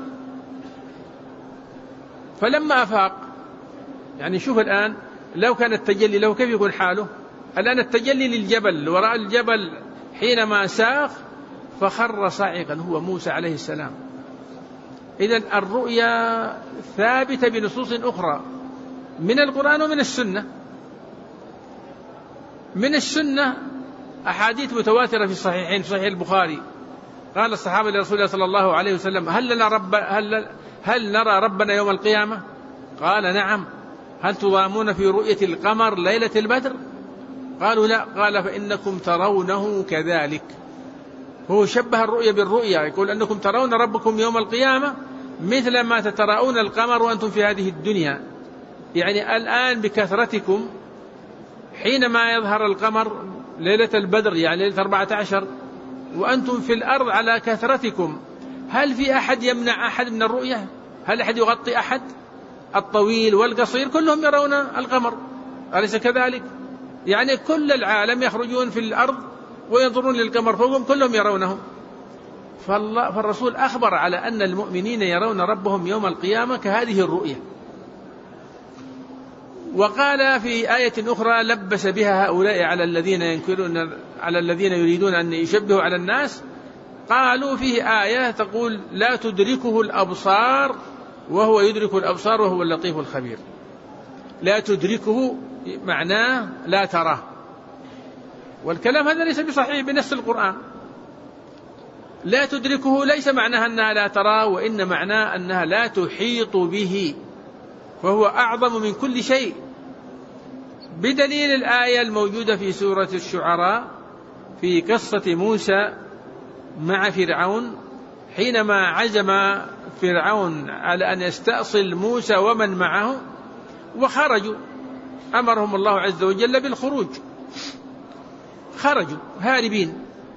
فلما أفاق، يعني شوف الآن لو كان التجلي له كيف يكون حاله؟ الآن التجلي للجبل وراء الجبل حينما ساق فخر صاعقا هو موسى عليه السلام. إذن الرؤيا ثابتة بنصوص أخرى، من القرآن ومن السنة. من السنة أحاديث متواترة في الصحيحين، في صحيح البخاري، قال الصحابة لرسول الله صلى الله عليه وسلم: هل لنا رب هل, هل نرى ربنا يوم القيامة؟ قال: نعم. هل تضامون في رؤية القمر ليلة البدر؟ قالوا: لا. قال: فإنكم ترونه كذلك. هو شبه الرؤية بالرؤية، يقول أنكم ترون ربكم يوم القيامة مثل ما تتراءون القمر وأنتم في هذه الدنيا. يعني الآن بكثرتكم حينما يظهر القمر ليلة البدر، يعني ليلة أربعة عشر، وأنتم في الأرض على كثرتكم، هل في أحد يمنع أحد من الرؤية؟ هل أحد يغطي أحد؟ الطويل والقصير كلهم يرون القمر، أليس كذلك؟ يعني كل العالم يخرجون في الأرض وينظرون للقمر فوقهم، كلهم يرونه. فالله فالرسول أخبر على أن المؤمنين يرون ربهم يوم القيامة كهذه الرؤية. وقال في آية أخرى: لبس بها هؤلاء على الذين ينكرون على الذين يريدون أن يشبهوا على الناس. قالوا فيه آية تقول: لا تدركه الأبصار وهو يدرك الأبصار وهو اللطيف الخبير. لا تدركه معناه لا تراه، والكلام هذا ليس بصحيح بنص القرآن. لا تدركه ليس معناها أنها لا تراه، وإن معناه أنها لا تحيط به، فهو أعظم من كل شيء، بدليل الآية الموجودة في سورة الشعراء في قصة موسى مع فرعون، حينما عزم فرعون على أن يستأصل موسى ومن معه وخرجوا، أمرهم الله عز وجل بالخروج، خرجوا هاربين،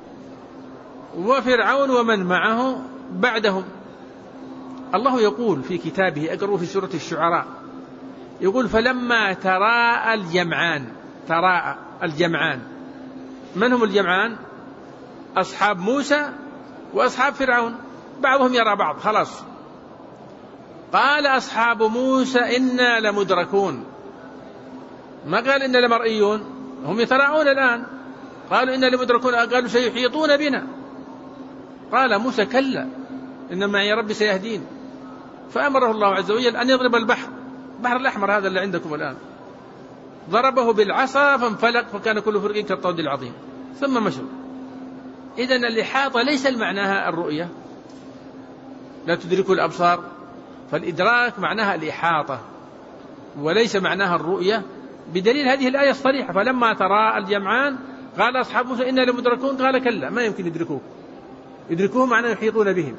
وفرعون ومن معه بعدهم. الله يقول في كتابه، أقرأوا في سورة الشعراء، يقول: فلما تراءى الجمعان. تراءى الجمعان، من هم الجمعان؟ أصحاب موسى وأصحاب فرعون، بعضهم يرى بعض خلاص. قال أصحاب موسى: إنا لمدركون. ما قال إنا لمرئيون، هم يتراءون الآن. قالوا إنا لمدركون، قالوا سيحيطون بنا. قال موسى: كلا، إن معي ربي سيهدين. فأمره الله عز وجل أن يضرب البحر، البحر الأحمر هذا اللي عندكم الآن، ضربه بالعصا فانفلق فكان كل فرق كالطود العظيم، ثم مشوا. إذن الإحاطة ليس معناها الرؤية، لا تدرك الأبصار، فالإدراك معناها الإحاطة وليس معناها الرؤية، بدليل هذه الآية الصريحة: فلما تراءى الجمعان قال أصحاب موسى إنا لمدركون. قال: كلا، ما يمكن يدركوه، يدركوه معناه يحيطون بهم.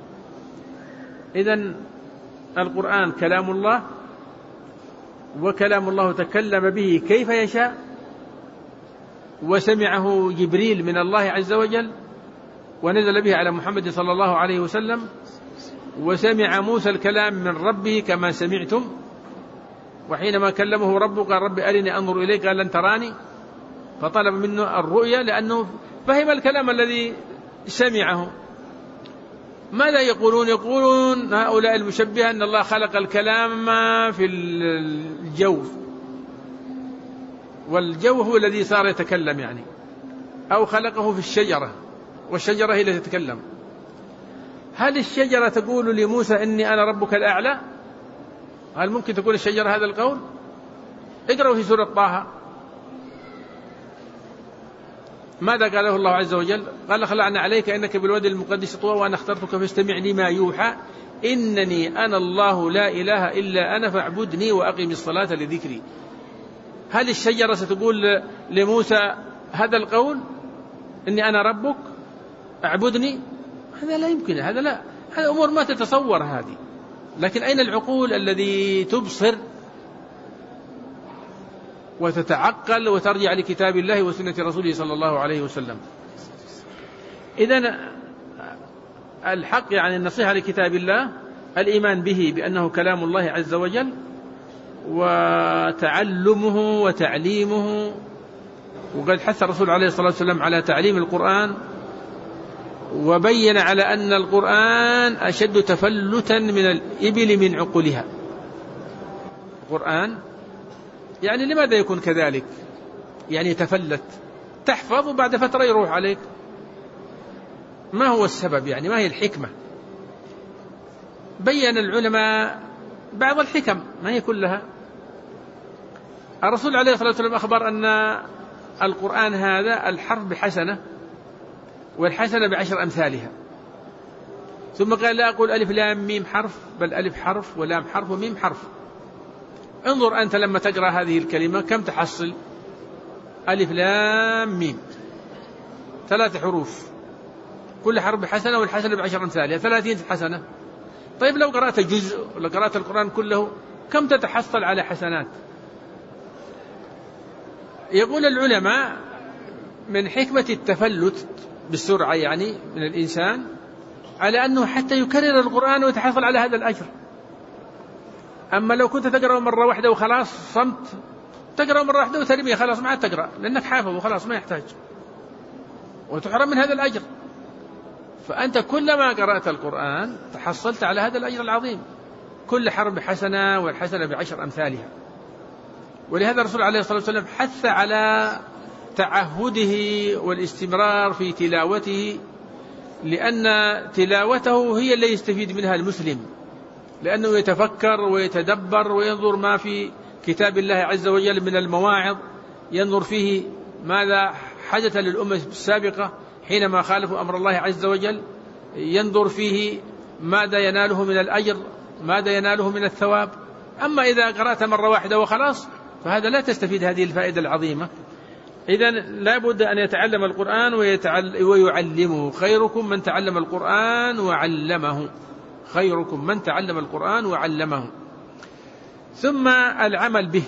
إذن القرآن كلام الله، وكلام الله تكلم به كيف يشاء، وسمعه جبريل من الله عز وجل ونزل به على محمد صلى الله عليه وسلم، وسمع موسى الكلام من ربه كما سمعتم. وحينما كلمه ربه قال: رب أرني أنظر إليك، قال: لن تراني، فطلب منه الرؤيا لأنه فهم الكلام الذي سمعه. ماذا يقولون؟ يقولون هؤلاء المشبهة أن الله خلق الكلام في الجوف، والجوف هو الذي صار يتكلم يعني، أو خلقه في الشجرة والشجرة هي التي تتكلم. هل الشجرة تقول لموسى إني أنا ربك الأعلى؟ هل ممكن تقول الشجرة هذا القول؟ اقرأوا في سورة طه، ماذا قاله الله عز وجل؟ قال: خلعنا عليك إنك بالوادي المقدس طوى وأنا اخترتك فاستمع لما يوحى إنني أنا الله لا إله إلا أنا فاعبدني وأقم الصلاة لذكري. هل الشجرة ستقول لموسى هذا القول إني أنا ربك اعبدني؟ هذا لا يمكن، هذا لا، هذا أمور ما تتصور هذه. لكن أين العقول الذي تبصر وتتعقل وترجع لكتاب الله وسنة رسوله صلى الله عليه وسلم؟ إذن الحق يعني النصيحة لكتاب الله الإيمان به بأنه كلام الله عز وجل، وتعلمه وتعليمه. وقد حث الرسول عليه الصلاة والسلام على تعليم القرآن، وبين على أن القرآن أشد تفلتا من الإبل من عقولها. القرآن يعني لماذا يكون كذلك؟ يعني تفلت، تحفظ وبعد فترة يروح عليك. ما هو السبب؟ يعني ما هي الحكمة؟ بين العلماء بعض الحكم، ما هي كلها. الرسول عليه الصلاة والسلام أخبر أن القرآن هذا الحرف بحسنة والحسنة بعشر أمثالها، ثم قال لا أقول ألف لام ميم حرف، بل ألف حرف ولام حرف وميم حرف. انظر أنت لما تقرأ هذه الكلمة كم تحصل؟ ألف لام ميم، ثلاث حروف، كل حرف بحسنة والحسنة بعشر أمثالها، ثلاثين حسنة. طيب لو قرأت جزء ولا قرأت القرآن كله كم تتحصل على حسنات؟ يقول العلماء من حكمة التفلت بالسرعة يعني من الإنسان على أنه حتى يكرر القرآن ويتحصل على هذا الأجر. أما لو كنت تقرأ مرة واحدة وخلاص صمت، تقرأ مرة واحدة وترميه خلاص ما عاد تقرأ لأنك حافظ وخلاص ما يحتاج، وتحرم من هذا الأجر. فأنت كلما قرأت القرآن تحصلت على هذا الأجر العظيم، كل حرف بحسنة والحسنة بعشر أمثالها. ولهذا الرسول عليه الصلاة والسلام حث على تعهده والاستمرار في تلاوته، لأن تلاوته هي اللي يستفيد منها المسلم، لأنه يتفكر ويتدبر وينظر ما في كتاب الله عز وجل من المواعظ، ينظر فيه ماذا حدث للأمة السابقة حينما خالفوا أمر الله عز وجل، ينظر فيه ماذا يناله من الأجر، ماذا يناله من الثواب. أما إذا قرأت مرة واحدة وخلاص فهذا لا تستفيد هذه الفائدة العظيمة. إذن لا بد أن يتعلم القرآن ويعلمه. خيركم من تعلم القرآن وعلمه، خيركم من تعلم القرآن وعلمه. ثم العمل به،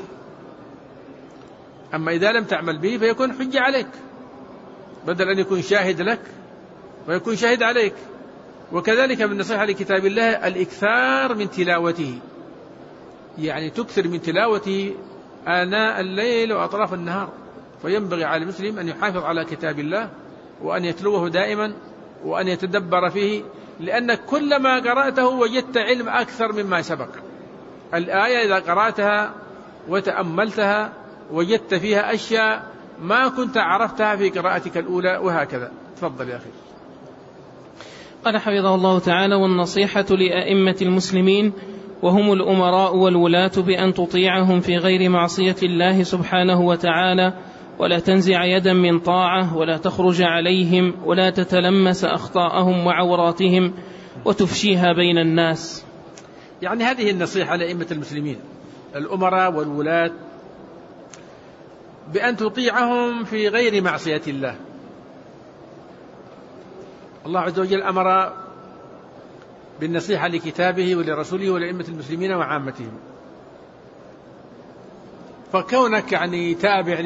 أما إذا لم تعمل به فيكون حجة عليك، بدل أن يكون شاهد لك ويكون شاهد عليك. وكذلك من نصيحة لكتاب الله الإكثار من تلاوته، يعني تكثر من تلاوته آناء الليل وأطراف النهار. فينبغي على المسلم أن يحافظ على كتاب الله وأن يتلوه دائما وأن يتدبر فيه، لأن كلما قرأته وجدت علم أكثر مما سبق. الآية إذا قرأتها وتأملتها وجدت فيها أشياء ما كنت عرفتها في قراءتك الأولى، وهكذا. تفضل يا أخي. قال حفظه الله تعالى: والنصيحة لأئمة المسلمين وهم الأمراء والولاة بأن تطيعهم في غير معصية الله سبحانه وتعالى، ولا تنزع يدا من طاعة، ولا تخرج عليهم، ولا تتلمس أخطاءهم وعوراتهم، وتفشيها بين الناس. يعني هذه النصيحة لأئمة المسلمين الأمراء والولاة بأن تطيعهم في غير معصية الله. الله عز وجل أمر بالنصيحة لكتابه ولرسوله ولأئمة المسلمين وعامتهم. فكونك يعني تابع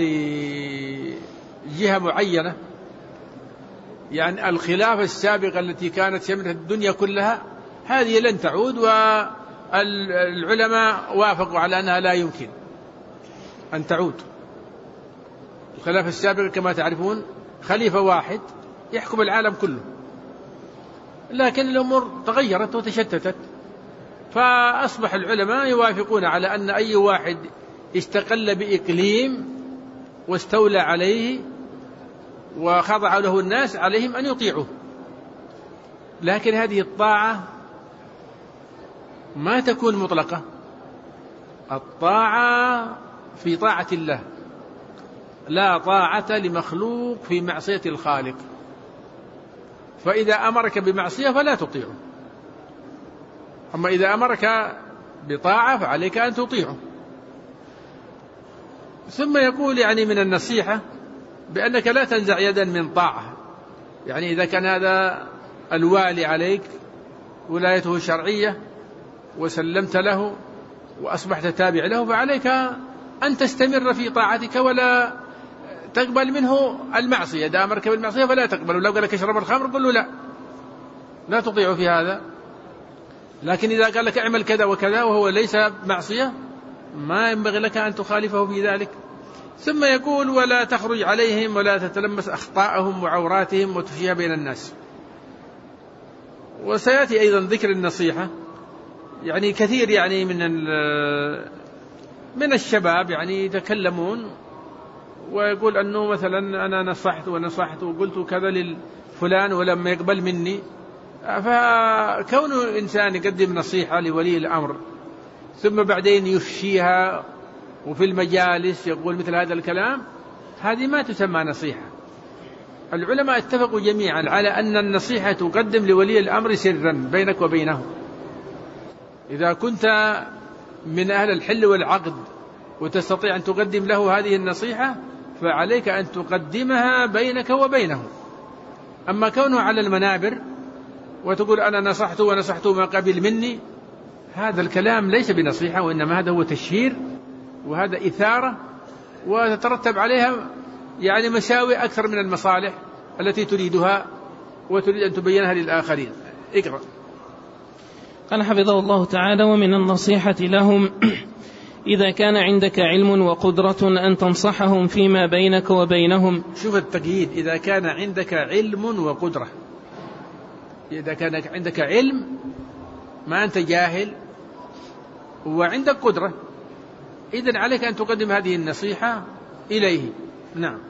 لجهة معينة، يعني الخلافة السابقة التي كانت شملت الدنيا كلها هذه لن تعود، والعلماء وافقوا على أنها لا يمكن أن تعود. الخلافة السابقة كما تعرفون خليفة واحد يحكم العالم كله، لكن الأمور تغيرت وتشتتت، فأصبح العلماء يوافقون على أن أي واحد استقل بإقليم واستولى عليه وخضع له الناس عليهم أن يطيعوه. لكن هذه الطاعة ما تكون مطلقة، الطاعة في طاعة الله، لا طاعة لمخلوق في معصية الخالق. فإذا أمرك بمعصية فلا تطيعه، أما إذا أمرك بطاعة فعليك أن تطيعه. ثم يقول يعني من النصيحة بأنك لا تنزع يدا من طاعة، يعني إذا كان هذا الوالي عليك ولايته شرعية وسلمت له وأصبحت تابع له، فعليك أن تستمر في طاعتك ولا تقبل منه المعصية. إذا أمرك بالمعصية فلا تقبل، لو قال لك اشرب الخمر قل له لا، لا تطيعه في هذا. لكن إذا قال لك اعمل كذا وكذا وهو ليس معصية ما ينبغي لك أن تخالفه في ذلك. ثم يقول: ولا تخرج عليهم ولا تتلمس أخطاءهم وعوراتهم وتفشيها بين الناس. وسيأتي أيضا ذكر النصيحة، يعني كثير يعني من من الشباب يعني يتكلمون ويقول أنه مثلا أنا نصحت ونصحت وقلت كذا للفلان ولم يقبل مني. فكون إنسان يقدم نصيحة لولي الأمر ثم بعدين يفشيها وفي المجالس يقول مثل هذا الكلام، هذه ما تسمى نصيحة. العلماء اتفقوا جميعا على أن النصيحة تقدم لولي الأمر سرا بينك وبينه. إذا كنت من أهل الحل والعقد وتستطيع أن تقدم له هذه النصيحة فعليك أن تقدمها بينك وبينه. أما كونه على المنابر وتقول أنا نصحته ونصحته ما قبل مني، هذا الكلام ليس بنصيحة، وإنما هذا هو تشهير، وهذا إثارة، وتترتب عليها يعني مساوئ أكثر من المصالح التي تريدها وتريد أن تبينها للآخرين. اقرأ. قال حفظه الله تعالى: ومن النصيحة لهم إذا كان عندك علم وقدرة أن تنصحهم فيما بينك وبينهم. شوف التقييد، إذا كان عندك علم وقدرة. إذا كان عندك علم، ما أنت جاهل، وعندك قدرة، إذن عليك أن تقدم هذه النصيحة إليه. نعم.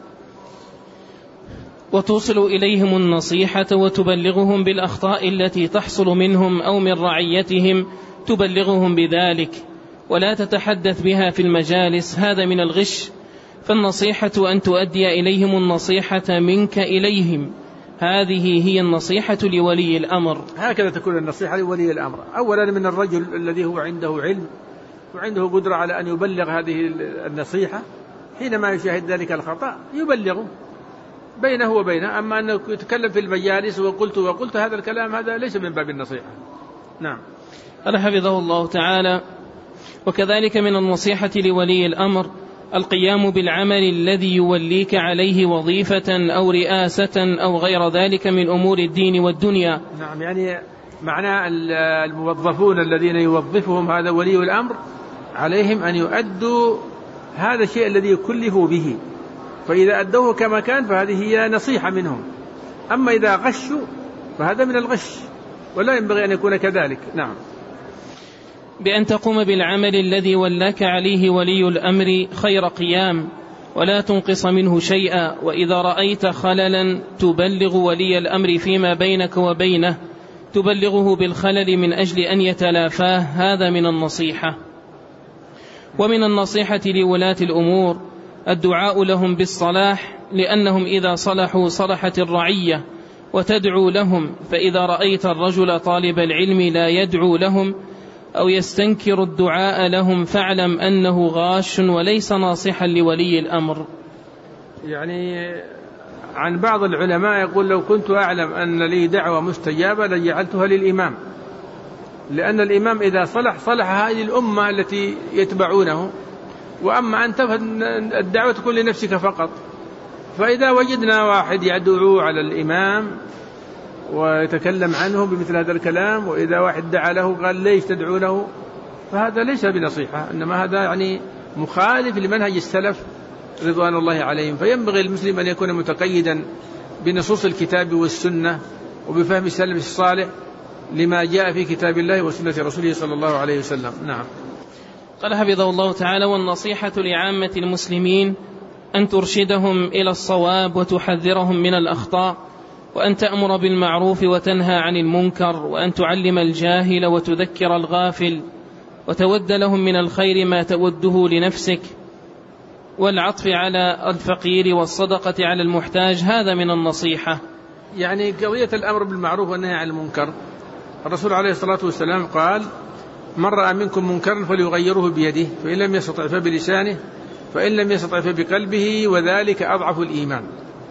وتوصل إليهم النصيحة وتبلغهم بالأخطاء التي تحصل منهم أو من رعيتهم، تبلغهم بذلك ولا تتحدث بها في المجالس، هذا من الغش. فالنصيحة أن تؤدي إليهم النصيحة منك إليهم، هذه هي النصيحة لولي الأمر. هكذا تكون النصيحة لولي الأمر. أولا من الرجل الذي هو عنده علم وعنده قدرة على أن يبلغ هذه النصيحة، حينما يشاهد ذلك الخطأ يبلغه بينه وبينه. أما أنه يتكلم في المجالس وقلت وقلت هذا الكلام، هذا ليس من باب النصيحة. نعم. قال حفظه الله تعالى: وكذلك من النصيحة لولي الأمر القيام بالعمل الذي يوليك عليه وظيفة أو رئاسة أو غير ذلك من أمور الدين والدنيا. نعم، يعني معنى الموظفون الذين يوظفهم هذا ولي الأمر عليهم أن يؤدوا هذا الشيء الذي كلفوا به، فإذا أدوه كما كان فهذه هي نصيحة منهم. أما إذا غشوا فهذا من الغش، ولا ينبغي أن يكون كذلك. نعم. بأن تقوم بالعمل الذي ولاك عليه ولي الأمر خير قيام، ولا تنقص منه شيئا، وإذا رأيت خللا تبلغ ولي الأمر فيما بينك وبينه، تبلغه بالخلل من أجل أن يتلافاه، هذا من النصيحة. ومن النصيحة لولاة الأمور الدعاء لهم بالصلاح، لأنهم إذا صلحوا صلحت الرعية، وتدعو لهم. فإذا رأيت الرجل طالب العلم لا يدعو لهم أو يستنكر الدعاء لهم فاعلم أنه غاش وليس ناصحا لولي الأمر. يعني عن بعض العلماء يقول: لو كنت أعلم أن لي دعوة مستجابة لجعلتها للإمام، لأن الإمام إذا صلح صلح هذه الأمة التي يتبعونه، وأما أنت فالدعوة تكون لنفسك فقط. فإذا وجدنا واحد يدعو على الإمام ويتكلم عنه بمثل هذا الكلام، وإذا واحد دعا له قال ليش تدعو له، فهذا ليس بنصيحة، إنما هذا يعني مخالف لمنهج السلف رضوان الله عليهم. فينبغي المسلم أن يكون متقيدا بنصوص الكتاب والسنة وبفهم السلف الصالح لما جاء في كتاب الله وسنة رسوله صلى الله عليه وسلم. نعم. قال حفظه الله تعالى: والنصيحة لعامة المسلمين أن ترشدهم إلى الصواب وتحذرهم من الأخطاء، وأن تأمر بالمعروف وتنهى عن المنكر، وأن تعلم الجاهل وتذكر الغافل، وتود لهم من الخير ما توده لنفسك، والعطف على الفقير والصدقة على المحتاج، هذا من النصيحة. يعني قضية الأمر بالمعروف والنهي عن المنكر، الرسول عليه الصلاة والسلام قال: من رأى منكم منكرا فليغيره بيده، فإن لم يستطع فبلسانه، فإن لم يستطع فبقلبه، وذلك أضعف الإيمان.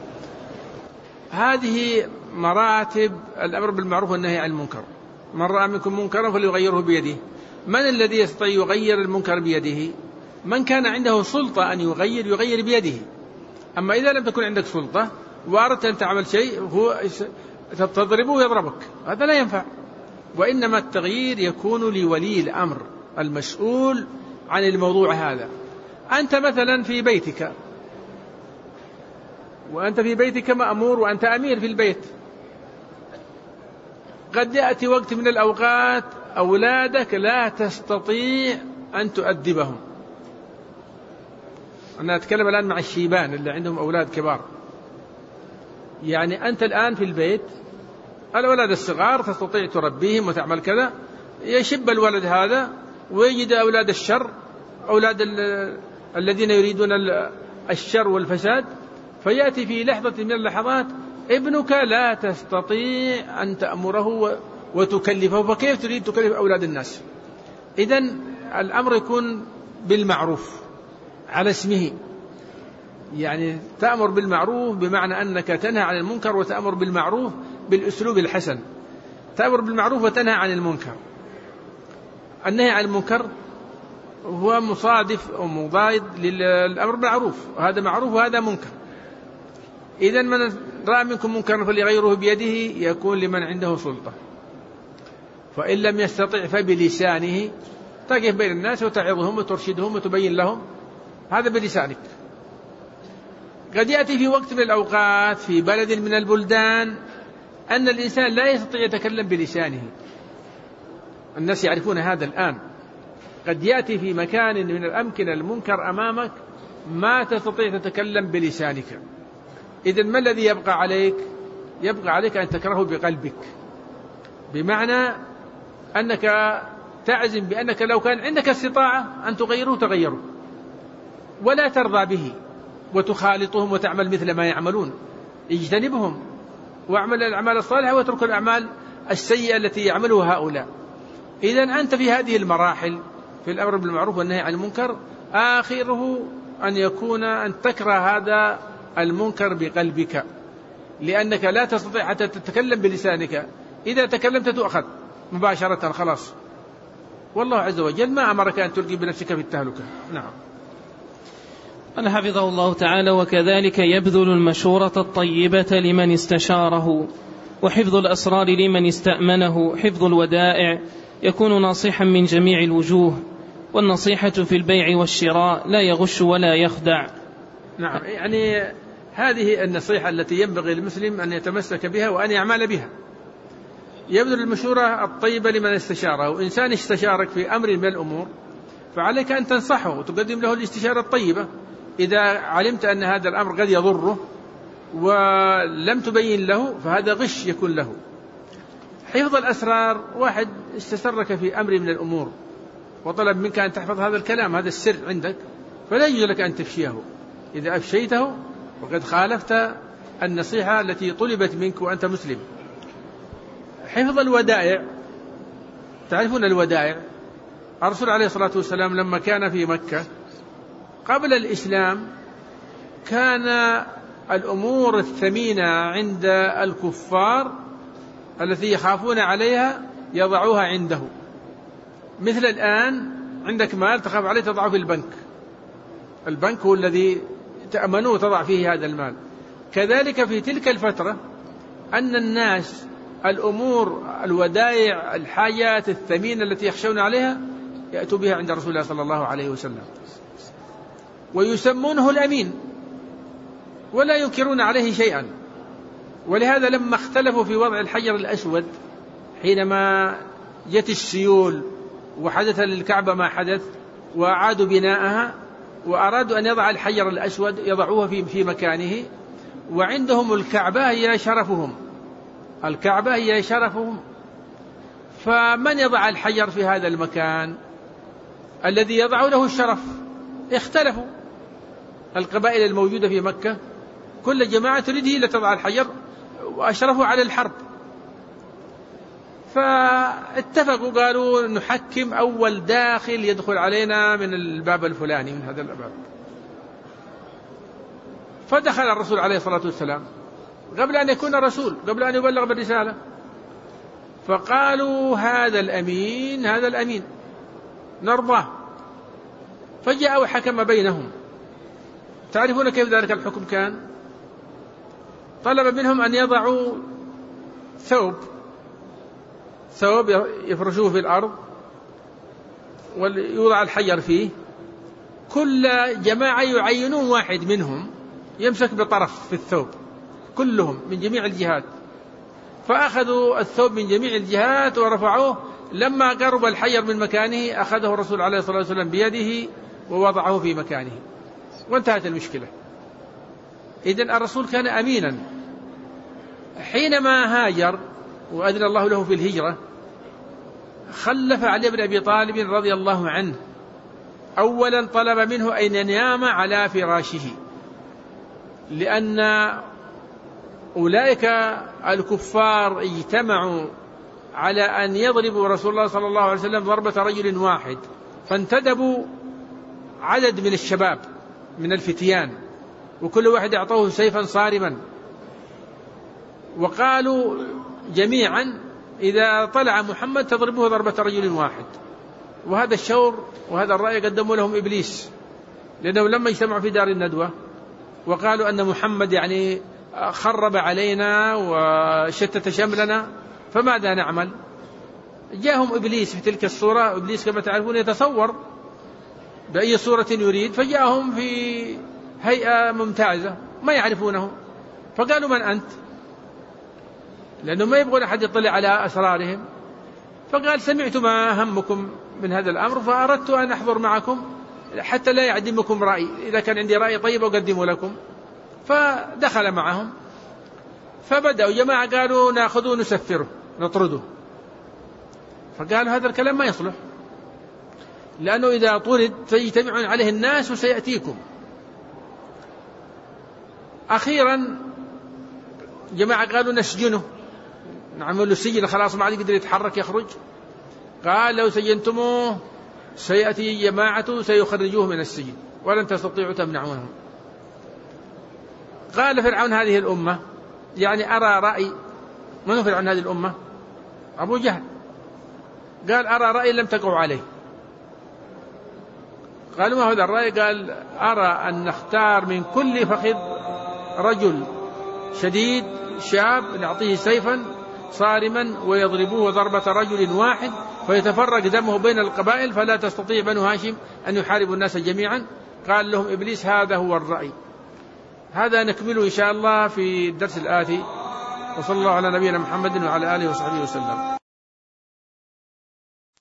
هذه مراتب الأمر بالمعروف والنهي عن المنكر. من رأى منكم منكرا فليغيره بيده. من الذي يستطيع يغير المنكر بيده؟ من كان عنده سلطة أن يغير يغير بيده. أما إذا لم تكن عندك سلطة وأردت أن تعمل شيء هو تضربه يضربك، هذا لا ينفع. وإنما التغيير يكون لولي الأمر المسؤول عن الموضوع هذا. أنت مثلا في بيتك، وأنت في بيتك مأمور وأنت أمير في البيت، قد يأتي وقت من الأوقات أولادك لا تستطيع أن تؤدبهم. أنا أتكلم الآن مع الشيبان اللي عندهم أولاد كبار. يعني أنت الآن في البيت الأولاد الصغار تستطيع تربيهم وتعمل كذا، يشب الولد هذا ويجد أولاد الشر أولاد الذين يريدون الشر والفساد، فيأتي في لحظة من اللحظات ابنك لا تستطيع أن تأمره وتكلفه، فكيف تريد تكلف أولاد الناس؟ إذن الأمر يكون بالمعروف على اسمه، يعني تأمر بالمعروف بمعنى أنك تنهى عن المنكر، وتأمر بالمعروف بالأسلوب الحسن. تأمر بالمعروف وتنهى عن المنكر. النهي عن المنكر هو مصادف أو مضاد للأمر بالمعروف، وهذا معروف وهذا منكر. إذن من رأى منكم منكرا فليغيره بيده يكون لمن عنده سلطة، فإن لم يستطع فبلسانه، تقف بين الناس وتعظهم وترشدهم وتبين لهم، هذا بلسانك. قد يأتي في وقت من الأوقات في بلد من البلدان أن الإنسان لا يستطيع يتكلم بلسانه، الناس يعرفون هذا الآن. قد يأتي في مكان من الأمكنة المنكر أمامك ما تستطيع تتكلم بلسانك، إذن ما الذي يبقى عليك؟ يبقى عليك أن تكرهه بقلبك، بمعنى أنك تعزم بأنك لو كان عندك استطاعة أن تغيره تغيره، ولا ترضى به وتخالطهم وتعمل مثل ما يعملون. اجتنبهم واعمل الأعمال الصالحة واترك الأعمال السيئة التي يعملها هؤلاء. إذن أنت في هذه المراحل في الأمر بالمعروف والنهي عن المنكر آخره أن يكون أن تكره هذا المنكر بقلبك، لأنك لا تستطيع حتى تتكلم بلسانك، إذا تكلمت تؤخذ مباشرة خلاص. والله عز وجل ما أمرك أن تلقي بنفسك في التهلكة. نعم. قال حفظه الله تعالى: وكذلك يبذل المشورة الطيبة لمن استشاره، وحفظ الأسرار لمن استأمنه، حفظ الودائع، يكون ناصحا من جميع الوجوه، والنصيحة في البيع والشراء لا يغش ولا يخدع. نعم، يعني هذه النصيحة التي ينبغي للمسلم أن يتمسك بها وأن يعمل بها. يبذل المشورة الطيبة لمن استشاره، إنسان استشارك في أمر من الأمور فعليك أن تنصحه وتقدم له الاستشارة الطيبة. إذا علمت أن هذا الأمر قد يضره ولم تبين له فهذا غش يكون له. حفظ الأسرار، واحد استسرك في أمر من الأمور وطلب منك أن تحفظ هذا الكلام، هذا السر عندك، فلا يجوز لك أن تفشيه. إذا أفشيته وقد خالفت النصيحة التي طلبت منك وأنت مسلم. حفظ الودائع، تعرفون الودائع. الرسول عليه الصلاة والسلام لما كان في مكة قبل الإسلام كان الأمور الثمينة عند الكفار التي يخافون عليها يضعوها عنده، مثل الآن عندك مال تخاف عليه تضعه في البنك، البنك هو الذي تأمنه وتضع فيه هذا المال. كذلك في تلك الفترة أن الناس الأمور الودائع الحاجات الثمينة التي يخشون عليها يأتوا بها عند رسول الله صلى الله عليه وسلم، ويسمونه الأمين ولا ينكرون عليه شيئا. ولهذا لما اختلفوا في وضع الحجر الأسود حينما جت السيول وحدث للكعبة ما حدث وأعادوا بناءها وأرادوا أن يضع الحجر الأسود يضعوه في في مكانه، وعندهم الكعبة هي شرفهم، الكعبة هي شرفهم، فمن يضع الحجر في هذا المكان الذي يضع له الشرف؟ اختلفوا القبائل الموجودة في مكة، كل جماعة تريد هي لتضع الحجر وأشرفوا على الحرب، فاتفقوا قالوا نحكم أول داخل يدخل علينا من الباب الفلاني من هذا الباب. فدخل الرسول عليه الصلاة والسلام قبل أن يكون رسول، قبل أن يبلغ بالرسالة، فقالوا هذا الأمين هذا الأمين نرضاه. فجاء وحكم بينهم. تعرفون كيف ذلك الحكم كان؟ طلب منهم أن يضعوا ثوب ثوب يفرشوه في الأرض ويوضع الحجر فيه، كل جماعة يعينون واحد منهم يمسك بطرف في الثوب كلهم من جميع الجهات، فأخذوا الثوب من جميع الجهات ورفعوه. لما قرب الحجر من مكانه أخذه الرسول عليه الصلاة والسلام بيده ووضعه في مكانه وانتهت المشكلة. إذن الرسول كان أمينا. حينما هاجر وأذن الله له في الهجرة خلف علي بن أبي طالب رضي الله عنه أولا طلب منه أن ينام على فراشه، لأن أولئك الكفار اجتمعوا على أن يضربوا رسول الله صلى الله عليه وسلم ضربة رجل واحد، فانتدبوا عدد من الشباب من الفتيان، وكل واحد أعطوه سيفا صارما، وقالوا جميعا إذا طلع محمد تضربه ضربة رجل واحد. وهذا الشور وهذا الرأي قدموا لهم إبليس، لأنه لما اجتمعوا في دار الندوة وقالوا أن محمد يعني خرب علينا وشتت شملنا فماذا نعمل؟ جاءهم إبليس في تلك الصورة. إبليس كما تعرفون يتصور بأي صورة يريد، فجاءهم في هيئة ممتازة ما يعرفونه، فقالوا من أنت؟ لأنه ما يبغون أحد يطلع على أسرارهم. فقال سمعت ما همكم من هذا الأمر فأردت أن أحضر معكم حتى لا يعدمكم رأي، إذا كان عندي رأي طيب أقدمه لكم. فدخل معهم، فبدأوا جماعة قالوا نأخذه نسفره نطرده. فقالوا هذا الكلام ما يصلح، لأنه إذا طرد سيجتمعون عليه الناس وسيأتيكم. أخيرا جماعة قالوا نسجنه، نعمل له سجن خلاص ما عاد يقدر يتحرك يخرج. قال لو سجنتموه سيأتي جماعة سيخرجوه من السجن ولن تستطيعوا تمنعونهم. قال فرعون هذه الأمة، يعني أرى رأي. من هو فرعون هذه الأمة؟ أبو جهل. قال أرى رأي لم تقعوا عليه. قالوا ما هذا الرأي؟ قال أرى أن نختار من كل فخذ رجل شديد شاب نعطيه سيفا صارما ويضربوه ضربة رجل واحد فيتفرق دمه بين القبائل فلا تستطيع بنو هاشم أن يحاربوا الناس جميعا. قال لهم إبليس هذا هو الرأي. هذا نكمله إن شاء الله في الدرس الآتي، وصلى الله على نبينا محمد وعلى آله وصحبه وسلم.